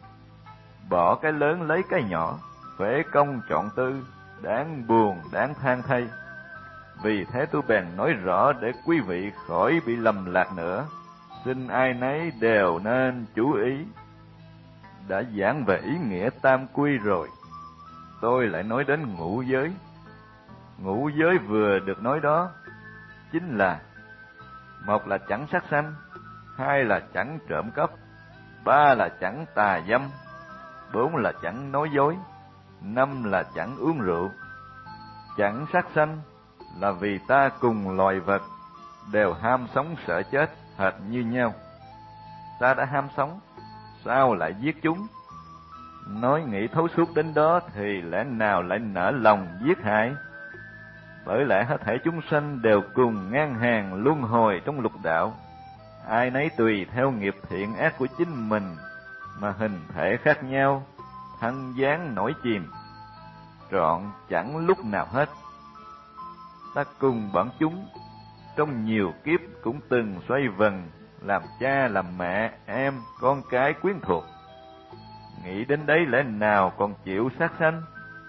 A: Bỏ cái lớn lấy cái nhỏ, phế công chọn tư, đáng buồn, đáng than thay. Vì thế tôi bèn nói rõ để quý vị khỏi bị lầm lạc nữa. Xin ai nấy đều nên chú ý. Đã giảng về ý nghĩa tam quy rồi, tôi lại nói đến ngũ giới. Ngũ giới vừa được nói đó chính là: một là chẳng sát sanh, hai là chẳng trộm cắp, ba là chẳng tà dâm, bốn là chẳng nói dối, năm là chẳng uống rượu. Chẳng sát sanh là vì ta cùng loài vật đều ham sống sợ chết hệt như nhau. Ta đã ham sống, sao lại giết chúng? Nói nghĩ thấu suốt đến đó thì lẽ nào lại nỡ lòng giết hại? Bởi lẽ hết thảy chúng sanh đều cùng ngang hàng luân hồi trong lục đạo, ai nấy tùy theo nghiệp thiện ác của chính mình mà hình thể khác nhau, thân dáng nổi chìm, trọn chẳng lúc nào hết. Ta cùng bọn chúng trong nhiều kiếp cũng từng xoay vần, làm cha làm mẹ, em con cái quyến thuộc. Nghĩ đến đấy lẽ nào còn chịu sát sanh?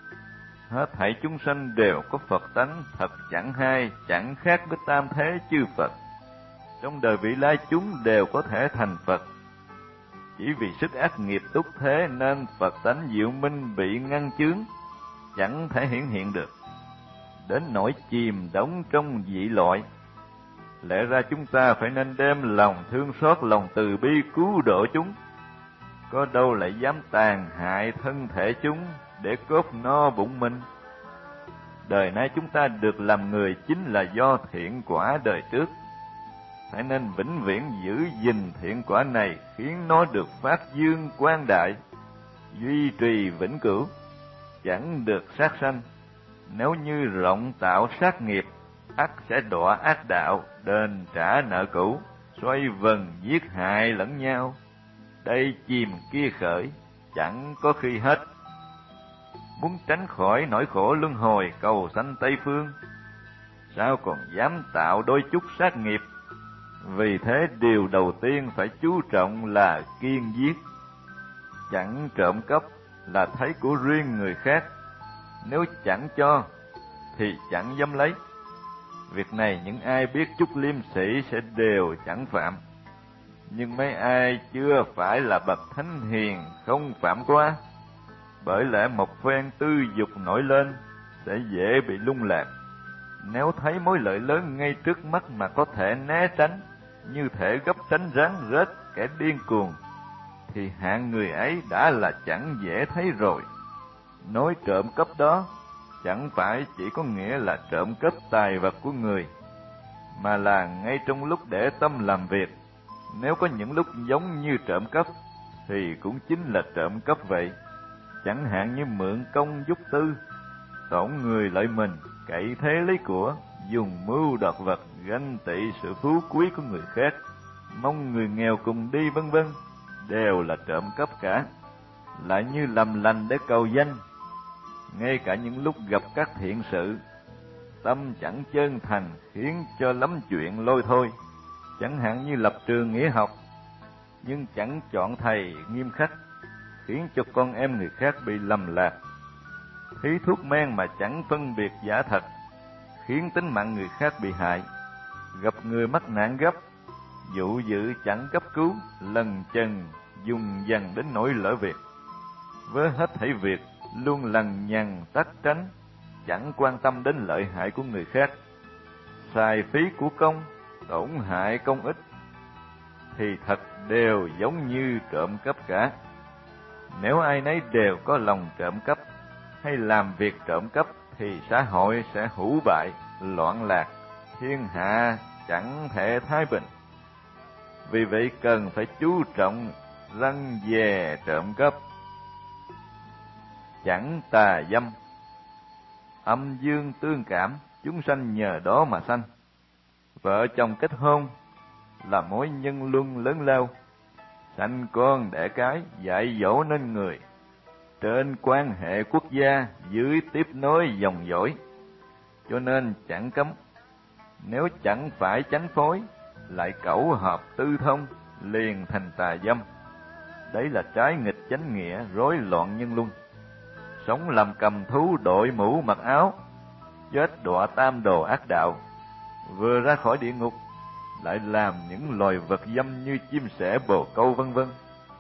A: Hết thảy chúng sanh đều có Phật tánh thật chẳng hai, chẳng khác với tam thế chư Phật. Trong đời vị lai chúng đều có thể thành Phật. Chỉ vì sức ác nghiệp túc thế nên Phật tánh diệu minh bị ngăn chướng, chẳng thể hiển hiện được, đến nỗi chìm đắm trong dị loại. Lẽ ra chúng ta phải nên đem lòng thương xót, lòng từ bi cứu độ chúng, có đâu lại dám tàn hại thân thể chúng để cốt no bụng mình. Đời nay chúng ta được làm người chính là do thiện quả đời trước, phải nên vĩnh viễn giữ gìn thiện quả này, khiến nó được phát dương quang đại, duy trì vĩnh cửu, chẳng được sát sanh. Nếu như rộng tạo sát nghiệp, ắt sẽ đọa ác đạo, đền trả nợ cũ, xoay vần giết hại lẫn nhau, đây chìm kia khởi, chẳng có khi hết. Muốn tránh khỏi nỗi khổ luân hồi cầu sanh Tây Phương, sao còn dám tạo đôi chút sát nghiệp? Vì thế điều đầu tiên phải chú trọng là kiêng giết. Chẳng trộm cắp là thấy của riêng người khác, nếu chẳng cho thì chẳng dám lấy. Việc này những ai biết chút liêm sĩ sẽ đều chẳng phạm. Nhưng mấy ai chưa phải là bậc thánh hiền không phạm qua. Bởi lẽ một phen tư dục nổi lên sẽ dễ bị lung lạc. Nếu thấy mối lợi lớn ngay trước mắt mà có thể né tránh, như thể gấp tránh rắn rết kẻ điên cuồng, thì hạng người ấy đã là chẳng dễ thấy rồi. Nói trộm cắp đó chẳng phải chỉ có nghĩa là trộm cắp tài vật của người, mà là ngay trong lúc để tâm làm việc. Nếu có những lúc giống như trộm cắp thì cũng chính là trộm cắp vậy. Chẳng hạn như mượn công giúp tư, tổn người lợi mình, cậy thế lấy của, dùng mưu đoạt vật, ganh tị sự phú quý của người khác, mong người nghèo cùng đi, vân vân, đều là trộm cắp cả. Lại như làm lành để cầu danh, ngay cả những lúc gặp các thiện sự, tâm chẳng chân thành khiến cho lắm chuyện lôi thôi. Chẳng hạn như lập trường nghĩa học, nhưng chẳng chọn thầy nghiêm khắc, khiến cho con em người khác bị lầm lạc. Thí thuốc men mà chẳng phân biệt giả thật, khiến tính mạng người khác bị hại. Gặp người mắc nạn gấp, dụ dự chẳng cấp cứu, lần chần dùng dần đến nỗi lỡ việc. Với hết thảy việc luôn lằng nhằng tách tránh, chẳng quan tâm đến lợi hại của người khác, xài phí của công, tổn hại công ích, thì thật đều giống như trộm cắp cả. Nếu ai nấy đều có lòng trộm cắp hay làm việc trộm cắp thì xã hội sẽ hủ bại, loạn lạc, thiên hạ chẳng thể thái bình. Vì vậy cần phải chú trọng răn dè trộm cắp. Chẳng tà dâm, âm dương tương cảm, chúng sanh nhờ đó mà sanh. vợ chồng kết hôn là mối nhân luân lớn lao, sanh con đẻ cái, dạy dỗ nên người, trên quan hệ quốc gia, dưới tiếp nối dòng dõi. Cho nên chẳng cấm, nếu chẳng phải chánh phối, lại cẩu hợp tư thông, liền thành tà dâm. Đấy là trái nghịch chánh nghĩa, rối loạn nhân luân. Sống làm cầm thú, đội mũ mặc áo, chết đọa tam đồ ác đạo. Vừa ra khỏi địa ngục, lại làm những loài vật dâm như chim sẻ, bồ câu vân vân.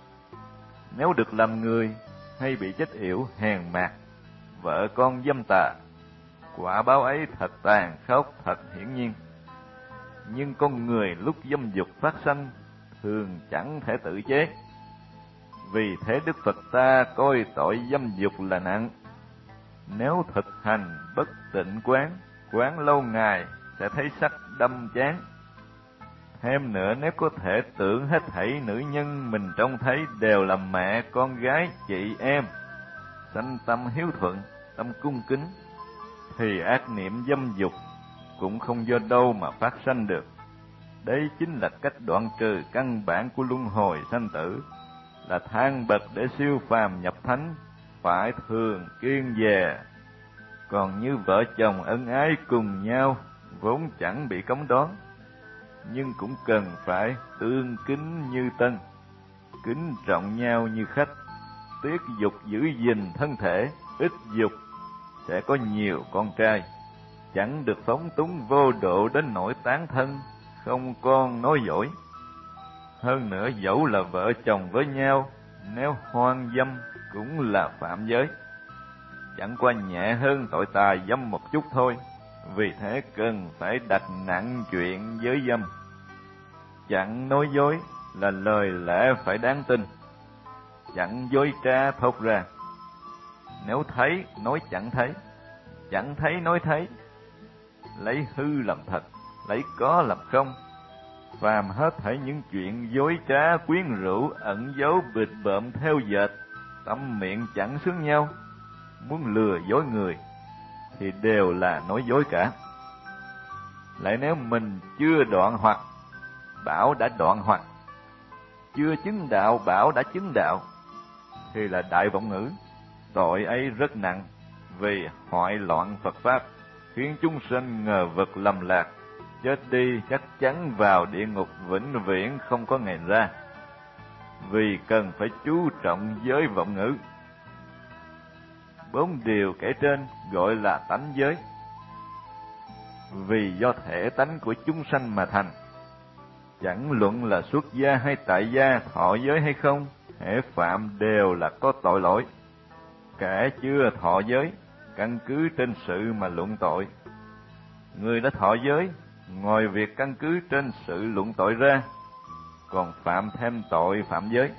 A: Nếu được làm người, hay bị chết yểu, hèn mạt, vợ con dâm tà, quả báo ấy thật tàn khốc, thật hiển nhiên. Nhưng con người lúc dâm dục phát sanh, thường chẳng thể tự chế. Vì thế Đức Phật ta coi tội dâm dục là nặng. Nếu thực hành bất tịnh quán, quán lâu ngày sẽ thấy sắc đâm chán. Thêm nữa, nếu có thể tưởng hết thảy nữ nhân mình trông thấy đều là mẹ, con gái, chị em, sanh tâm hiếu thuận, tâm cung kính, thì ác niệm dâm dục cũng không do đâu mà phát sanh được. Đấy chính là cách đoạn trừ căn bản của luân hồi sanh tử, là thang bậc để siêu phàm nhập thánh, phải thường kiêng dè. Còn như vợ chồng ân ái cùng nhau, vốn chẳng bị cấm đoán, nhưng cũng cần phải tương kính như tân, kính trọng nhau như khách, tiết dục giữ gìn thân thể, ít dục sẽ có nhiều con trai, chẳng được phóng túng vô độ đến nỗi tán thân, không con nói dối. Hơn nữa, dẫu là vợ chồng với nhau, nếu hoang dâm cũng là phạm giới, chẳng qua nhẹ hơn tội tà dâm một chút thôi. Vì thế cần phải đặt nặng chuyện giới dâm. Chẳng nói dối là lời lẽ phải đáng tin, chẳng dối trá thốt ra. Nếu thấy nói chẳng thấy, chẳng thấy nói thấy, lấy hư làm thật, lấy có làm không. Phàm hết thảy những chuyện dối trá, quyến rũ, ẩn giấu, bịt bợm, theo dệt, tâm miệng chẳng xứng nhau, muốn lừa dối người, thì đều là nói dối cả. Lại nếu mình chưa đoạn hoặc, bảo đã đoạn hoặc, chưa chứng đạo, bảo đã chứng đạo, thì là đại vọng ngữ. Tội ấy rất nặng, vì hoại loạn Phật Pháp, khiến chúng sanh ngờ vực lầm lạc, chết đi chắc chắn vào địa ngục vĩnh viễn không có ngày ra. Vì cần phải chú trọng giới vọng ngữ. 4 điều kể trên gọi là tánh giới, vì do thể tánh của chúng sanh mà thành. Chẳng luận là xuất gia hay tại gia, thọ giới hay không, hễ phạm đều là có tội lỗi. Kẻ chưa thọ giới, căn cứ trên sự mà luận tội. Người đã thọ giới, ngoài việc căn cứ trên sự luận tội ra, còn phạm thêm tội phạm giới.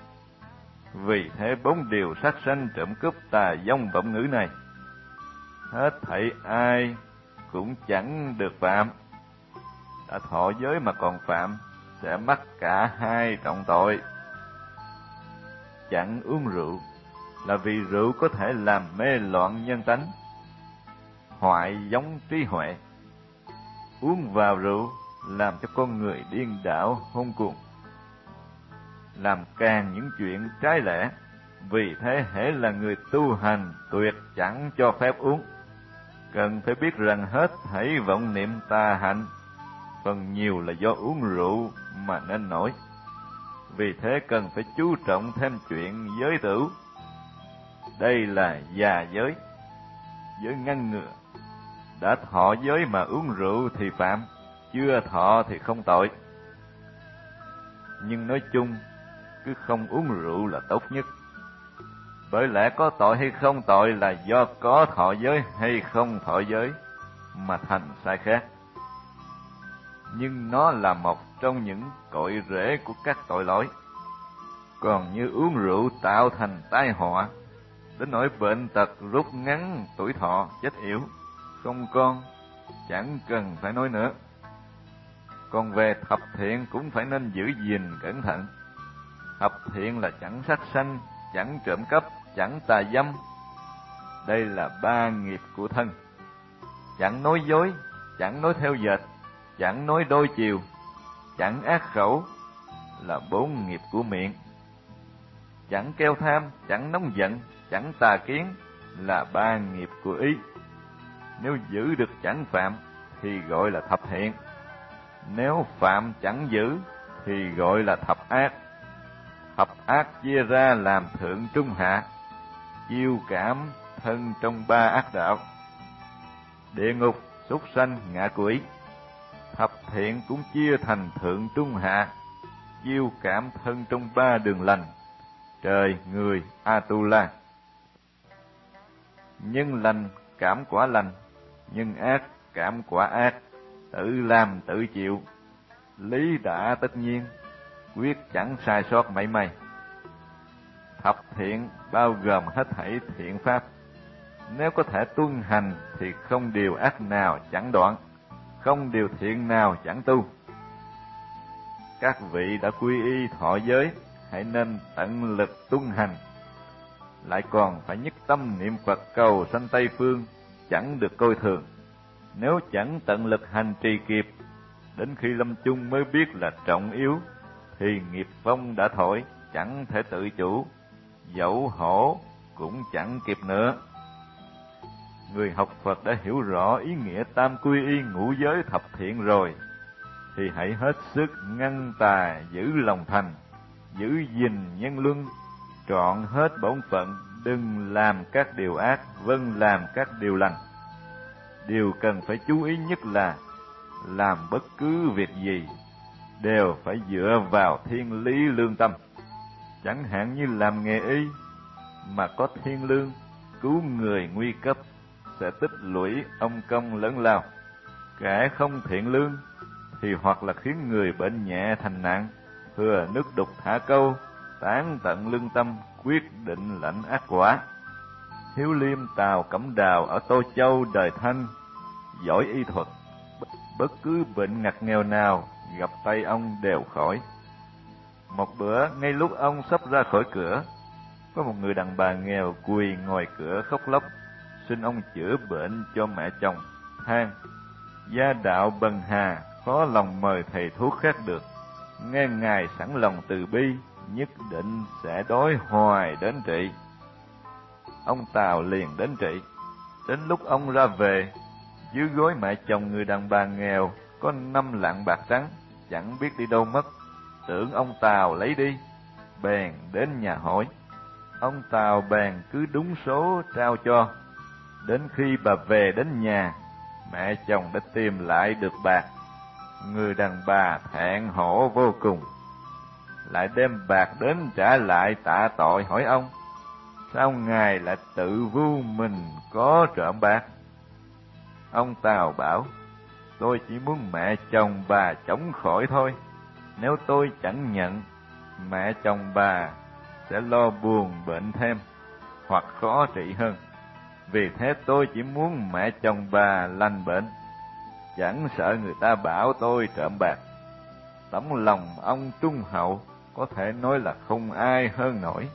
A: Vì thế 4 điều sát sanh, trộm cướp, tà dâm, vọng ngữ này, hết thảy ai cũng chẳng được phạm. Đã thọ giới mà còn phạm, sẽ mắc cả hai trọng tội. Chẳng uống rượu là vì rượu có thể làm mê loạn nhân tánh, hoại giống trí huệ. Uống vào rượu làm cho con người điên đảo hôn cuồng, làm càng những chuyện trái lẽ. Vì thế hễ là người tu hành tuyệt chẳng cho phép uống. Cần phải biết rằng hết thảy vọng niệm tà hạnh phần nhiều là do uống rượu mà nên nổi. Vì thế cần phải chú trọng thêm chuyện giới tửu. Đây là già giới, giới ngăn ngừa. Đã thọ giới mà uống rượu thì phạm, chưa thọ thì không tội. Nhưng nói chung, cứ không uống rượu là tốt nhất. Bởi lẽ có tội hay không tội là do có thọ giới hay không thọ giới mà thành sai khác. Nhưng nó là một trong những cội rễ của các tội lỗi. Còn như uống rượu tạo thành tai họa, đến nỗi bệnh tật, rút ngắn tuổi thọ, chết yểu, không con, chẳng cần phải nói nữa. Còn về thập thiện cũng phải nên giữ gìn cẩn thận. Thập thiện là chẳng sát sanh, chẳng trộm cắp, chẳng tà dâm. Đây là 3 nghiệp của thân. Chẳng nói dối, chẳng nói theo dệt, chẳng nói đôi chiều, chẳng ác khẩu là 4 nghiệp của miệng. Chẳng keo tham, chẳng nóng giận, chẳng tà kiến là 3 nghiệp của ý. Nếu giữ được chẳng phạm thì gọi là thập thiện. Nếu phạm chẳng giữ thì gọi là thập ác. Thập ác chia ra làm thượng trung hạ, chiêu cảm thân trong 3 ác đạo. Địa ngục, súc sanh, ngạ quỷ. Thập thiện cũng chia thành thượng trung hạ, chiêu cảm thân trong 3 đường lành: trời, người, Atula. Nhân lành cảm quả lành, nhân ác cảm quả ác, tự làm tự chịu, lý đã tất nhiên, quyết chẳng sai sót mảy may. Thập thiện bao gồm hết thảy thiện pháp, nếu có thể tuân hành thì không điều ác nào chẳng đoạn, không điều thiện nào chẳng tu. Các vị đã quy y thọ giới, hãy nên tận lực tuân hành, lại còn phải nhất tâm niệm Phật cầu sanh Tây Phương, chẳng được coi thường. Nếu chẳng tận lực hành trì kịp, đến khi lâm chung mới biết là trọng yếu, thì nghiệp phong đã thổi, chẳng thể tự chủ, dẫu hổ cũng chẳng kịp nữa. Người học Phật đã hiểu rõ ý nghĩa tam quy y ngũ giới thập thiện rồi, thì hãy hết sức ngăn tà giữ lòng thành, giữ gìn nhân luân, trọn hết bổn phận, đừng làm các điều ác, vâng làm các điều lành. Điều cần phải chú ý nhất là làm bất cứ việc gì đều phải dựa vào thiên lý lương tâm. Chẳng hạn như làm nghề y mà có thiên lương, cứu người nguy cấp sẽ tích lũy ông công lớn lao. Kẻ không thiện lương thì hoặc là khiến người bệnh nhẹ thành nặng, thừa nước đục thả câu, tán tận lương tâm, quyết định lãnh ác quả. Hiếu Liêm Tào Cẩm Đào ở Tô Châu đời Thanh, giỏi y thuật, bất cứ bệnh ngặt nghèo nào gặp tay ông đều khỏi. Một bữa, ngay lúc ông sắp ra khỏi cửa, có một người đàn bà nghèo quỳ ngoài cửa khóc lóc, xin ông chữa bệnh cho mẹ chồng, than: gia đạo bần hà, khó lòng mời thầy thuốc khác được. Nghe ngài sẵn lòng từ bi, nhất định sẽ đói hoài đến trị. Ông Tào liền đến trị. Đến lúc ông ra về, dưới gối mẹ chồng người đàn bà nghèo có 5 lạng bạc trắng, chẳng biết đi đâu mất. Tưởng ông Tào lấy đi, bèn đến nhà hỏi. Ông Tào bèn cứ đúng số trao cho. Đến khi bà về đến nhà, mẹ chồng đã tìm lại được bạc. Người đàn bà thẹn hổ vô cùng, lại đem bạc đến trả lại tạ tội, hỏi ông: sao ngài lại tự vu mình có trộm bạc? Ông Tào bảo: tôi chỉ muốn mẹ chồng bà chống khỏi thôi. Nếu tôi chẳng nhận, mẹ chồng bà sẽ lo buồn bệnh thêm, hoặc khó trị hơn. Vì thế tôi chỉ muốn mẹ chồng bà lành bệnh, chẳng sợ người ta bảo tôi trộm bạc. Tấm lòng ông trung hậu, có thể nói là không ai hơn nổi.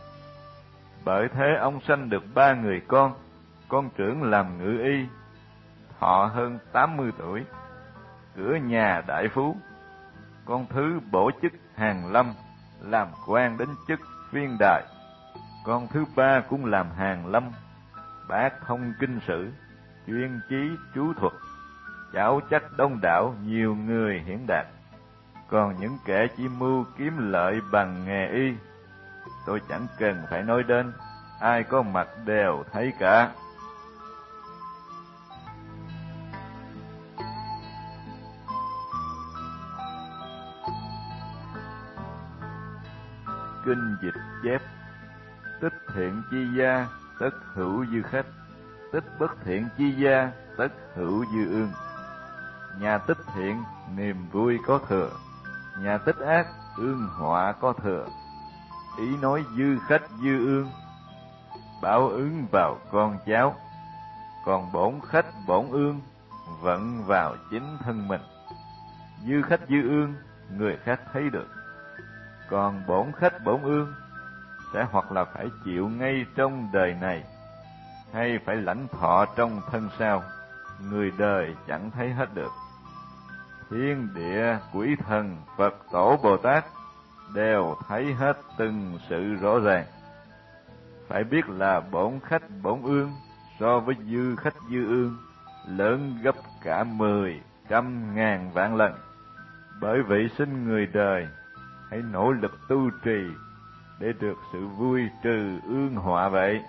A: Bởi thế ông sanh được 3 người con trưởng làm ngự y, thọ hơn 80 tuổi, cửa nhà đại phú. Con thứ bổ chức hàn lâm, làm quan đến chức viên đài. Con thứ 3 cũng làm hàn lâm, bác thông kinh sử, chuyên chí chú thuật, cháu chắc đông đảo, nhiều người hiển đạt. Còn những kẻ chỉ mưu kiếm lợi bằng nghề y, tôi chẳng cần phải nói đến, ai có mặt đều thấy cả. Kinh dịch chép: tích thiện chi gia, tất hữu dư khách; tích bất thiện chi gia, tất hữu dư ương. Nhà tích thiện, niềm vui có thừa; nhà tích ác, ương họa có thừa. Ý nói dư khách dư ương, báo ứng vào con cháu. Còn bổn khách bổn ương, vận vào chính thân mình. Dư khách dư ương, người khác thấy được. Còn bổn khách bổn ương, sẽ hoặc là phải chịu ngay trong đời này, hay phải lãnh thọ trong thân sau, người đời chẳng thấy hết được. thiên địa, quỷ thần, Phật tổ Bồ Tát đều thấy hết từng sự rõ ràng. Phải biết là bổn khách bổn ương so với dư khách dư ương lớn gấp cả 10, 100, ngàn vạn lần. Bởi vậy sinh người đời hãy nỗ lực tu trì để được sự vui trừ ương họa vậy.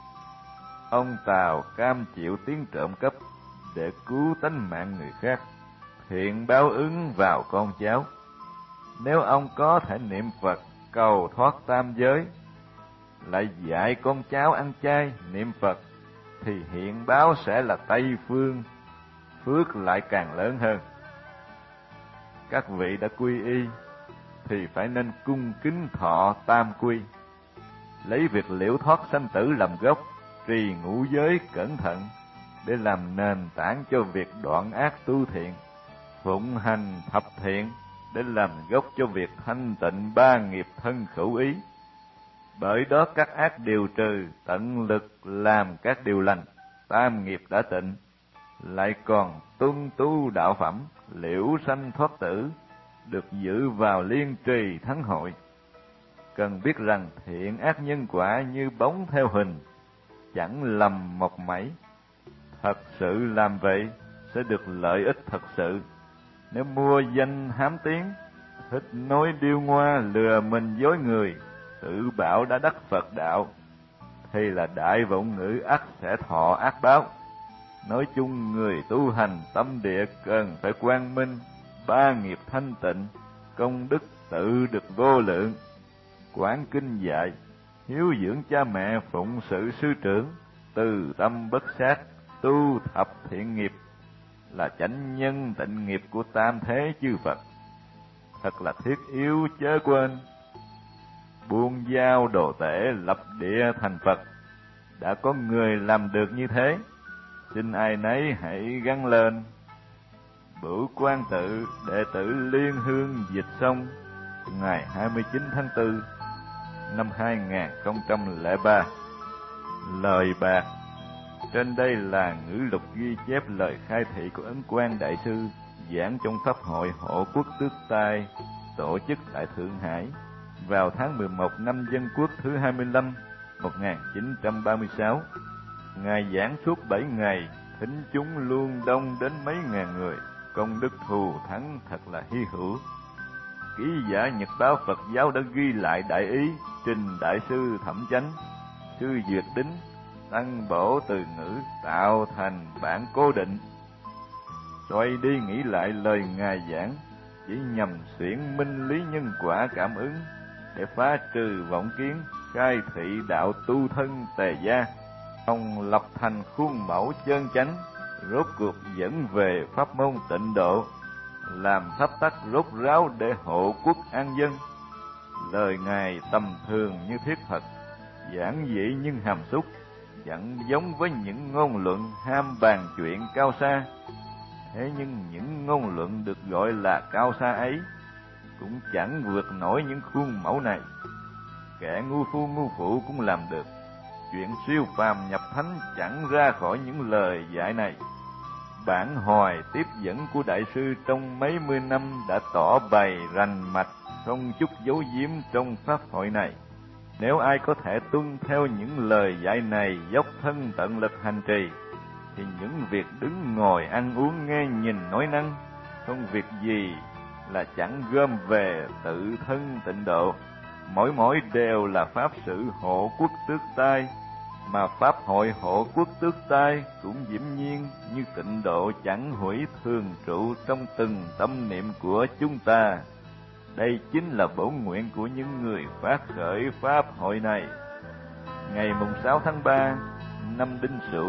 A: Ông Tào cam chịu tiếng trộm cắp để cứu tánh mạng người khác, thiện báo ứng vào con cháu. Nếu ông có thể niệm Phật cầu thoát tam giới, lại dạy con cháu ăn chay niệm Phật, thì hiện báo sẽ là Tây Phương, phước lại càng lớn hơn. Các vị đã quy y thì phải nên cung kính thọ tam quy, lấy việc liễu thoát sanh tử làm gốc, trì ngũ giới cẩn thận để làm nền tảng cho việc đoạn ác tu thiện, phụng hành thập thiện để làm gốc cho việc thanh tịnh ba nghiệp thân khẩu ý. Bởi đó các ác điều trừ, tận lực làm các điều lành, tam nghiệp đã tịnh, lại còn tuân tu đạo phẩm, liễu sanh thoát tử, được giữ vào liên trì thắng hội. Cần biết rằng thiện ác nhân quả như bóng theo hình, chẳng lầm một mảy. Thật sự làm vậy sẽ được lợi ích thật sự. Nếu mua danh hám tiếng, thích nói điêu ngoa lừa mình dối người, tự bảo đã đắc Phật đạo, thì là đại vọng ngữ ắt sẽ thọ ác báo. Nói chung người tu hành tâm địa cần phải quang minh, ba nghiệp thanh tịnh, công đức tự được vô lượng. Quán kinh dạy, hiếu dưỡng cha mẹ, phụng sự sư trưởng, từ tâm bất sát, tu thập thiện nghiệp, là chánh nhân tịnh nghiệp của tam thế chư Phật. Thật là thiết yếu chớ quên. Buông dao đồ tể, lập địa thành Phật. Đã có người làm được như thế, xin ai nấy hãy gắng lên. Bửu Quan Tự, đệ tử Liên Hương Dịch Sông, ngày 29 tháng 4 năm 2003. Lời bạc. Trên đây là ngữ lục ghi chép lời khai thị của Ấn Quang Đại Sư giảng trong Pháp hội Hộ Quốc Tước Tai tổ chức tại Thượng Hải vào tháng 11 năm Dân Quốc thứ 25, 1936. Ngài giảng suốt 7 ngày, thính chúng luôn đông đến mấy ngàn người, công đức thù thắng thật là hy hữu. Ký giả Nhật báo Phật giáo đã ghi lại đại ý, trình Đại sư Thẩm Chánh, sư Duyệt Đính, tăng bổ từ ngữ tạo thành bản cố định. Xoay đi nghĩ lại lời Ngài giảng, chỉ nhằm xuyển minh lý nhân quả cảm ứng, để phá trừ vọng kiến, khai thị đạo tu thân tề gia, ông lập thành khuôn mẫu chân chánh, rốt cuộc dẫn về pháp môn tịnh độ, làm thấp tắc rốt ráo để hộ quốc an dân. Lời Ngài tầm thường như thiết thật, giản dị nhưng hàm xúc, chẳng giống với những ngôn luận ham bàn chuyện cao xa. Thế nhưng những ngôn luận được gọi là cao xa ấy cũng chẳng vượt nổi những khuôn mẫu này. Kẻ ngu phu ngu phụ cũng làm được. Chuyện siêu phàm nhập thánh chẳng ra khỏi những lời dạy này. Bản hoài tiếp dẫn của Đại sư trong mấy mươi năm đã tỏ bày rành mạch, không chút giấu giếm trong pháp hội này. Nếu ai có thể tuân theo những lời dạy này, dốc thân tận lực hành trì, thì những việc đứng ngồi ăn uống nghe nhìn nói năng, không việc gì là chẳng gom về tự thân tịnh độ. Mỗi đều là pháp sự hộ quốc tước tai, mà pháp hội hộ quốc tước tai cũng diễm nhiên như tịnh độ chẳng hủy thường trụ trong từng tâm niệm của chúng ta. Đây chính là bổn nguyện của những người phát khởi pháp hội này. Ngày mùng 6 tháng 3 năm Đinh Sửu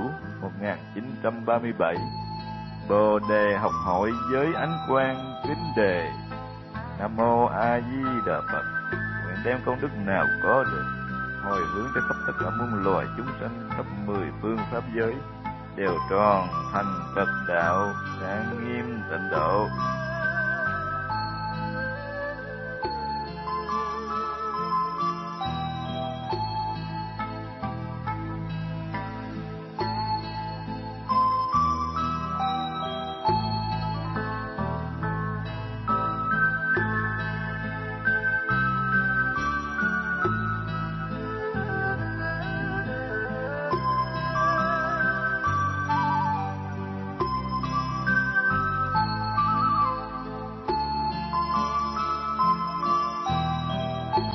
A: 1937, Bồ Đề học hội với ánh quang kính đề: Nam mô A Di Đà Phật. Nguyện đem công đức nào có được hồi hướng cho khắp tất cả muôn loài chúng sanh khắp 10 phương pháp giới đều tròn thành Phật đạo, sáng nghiêm tịnh độ.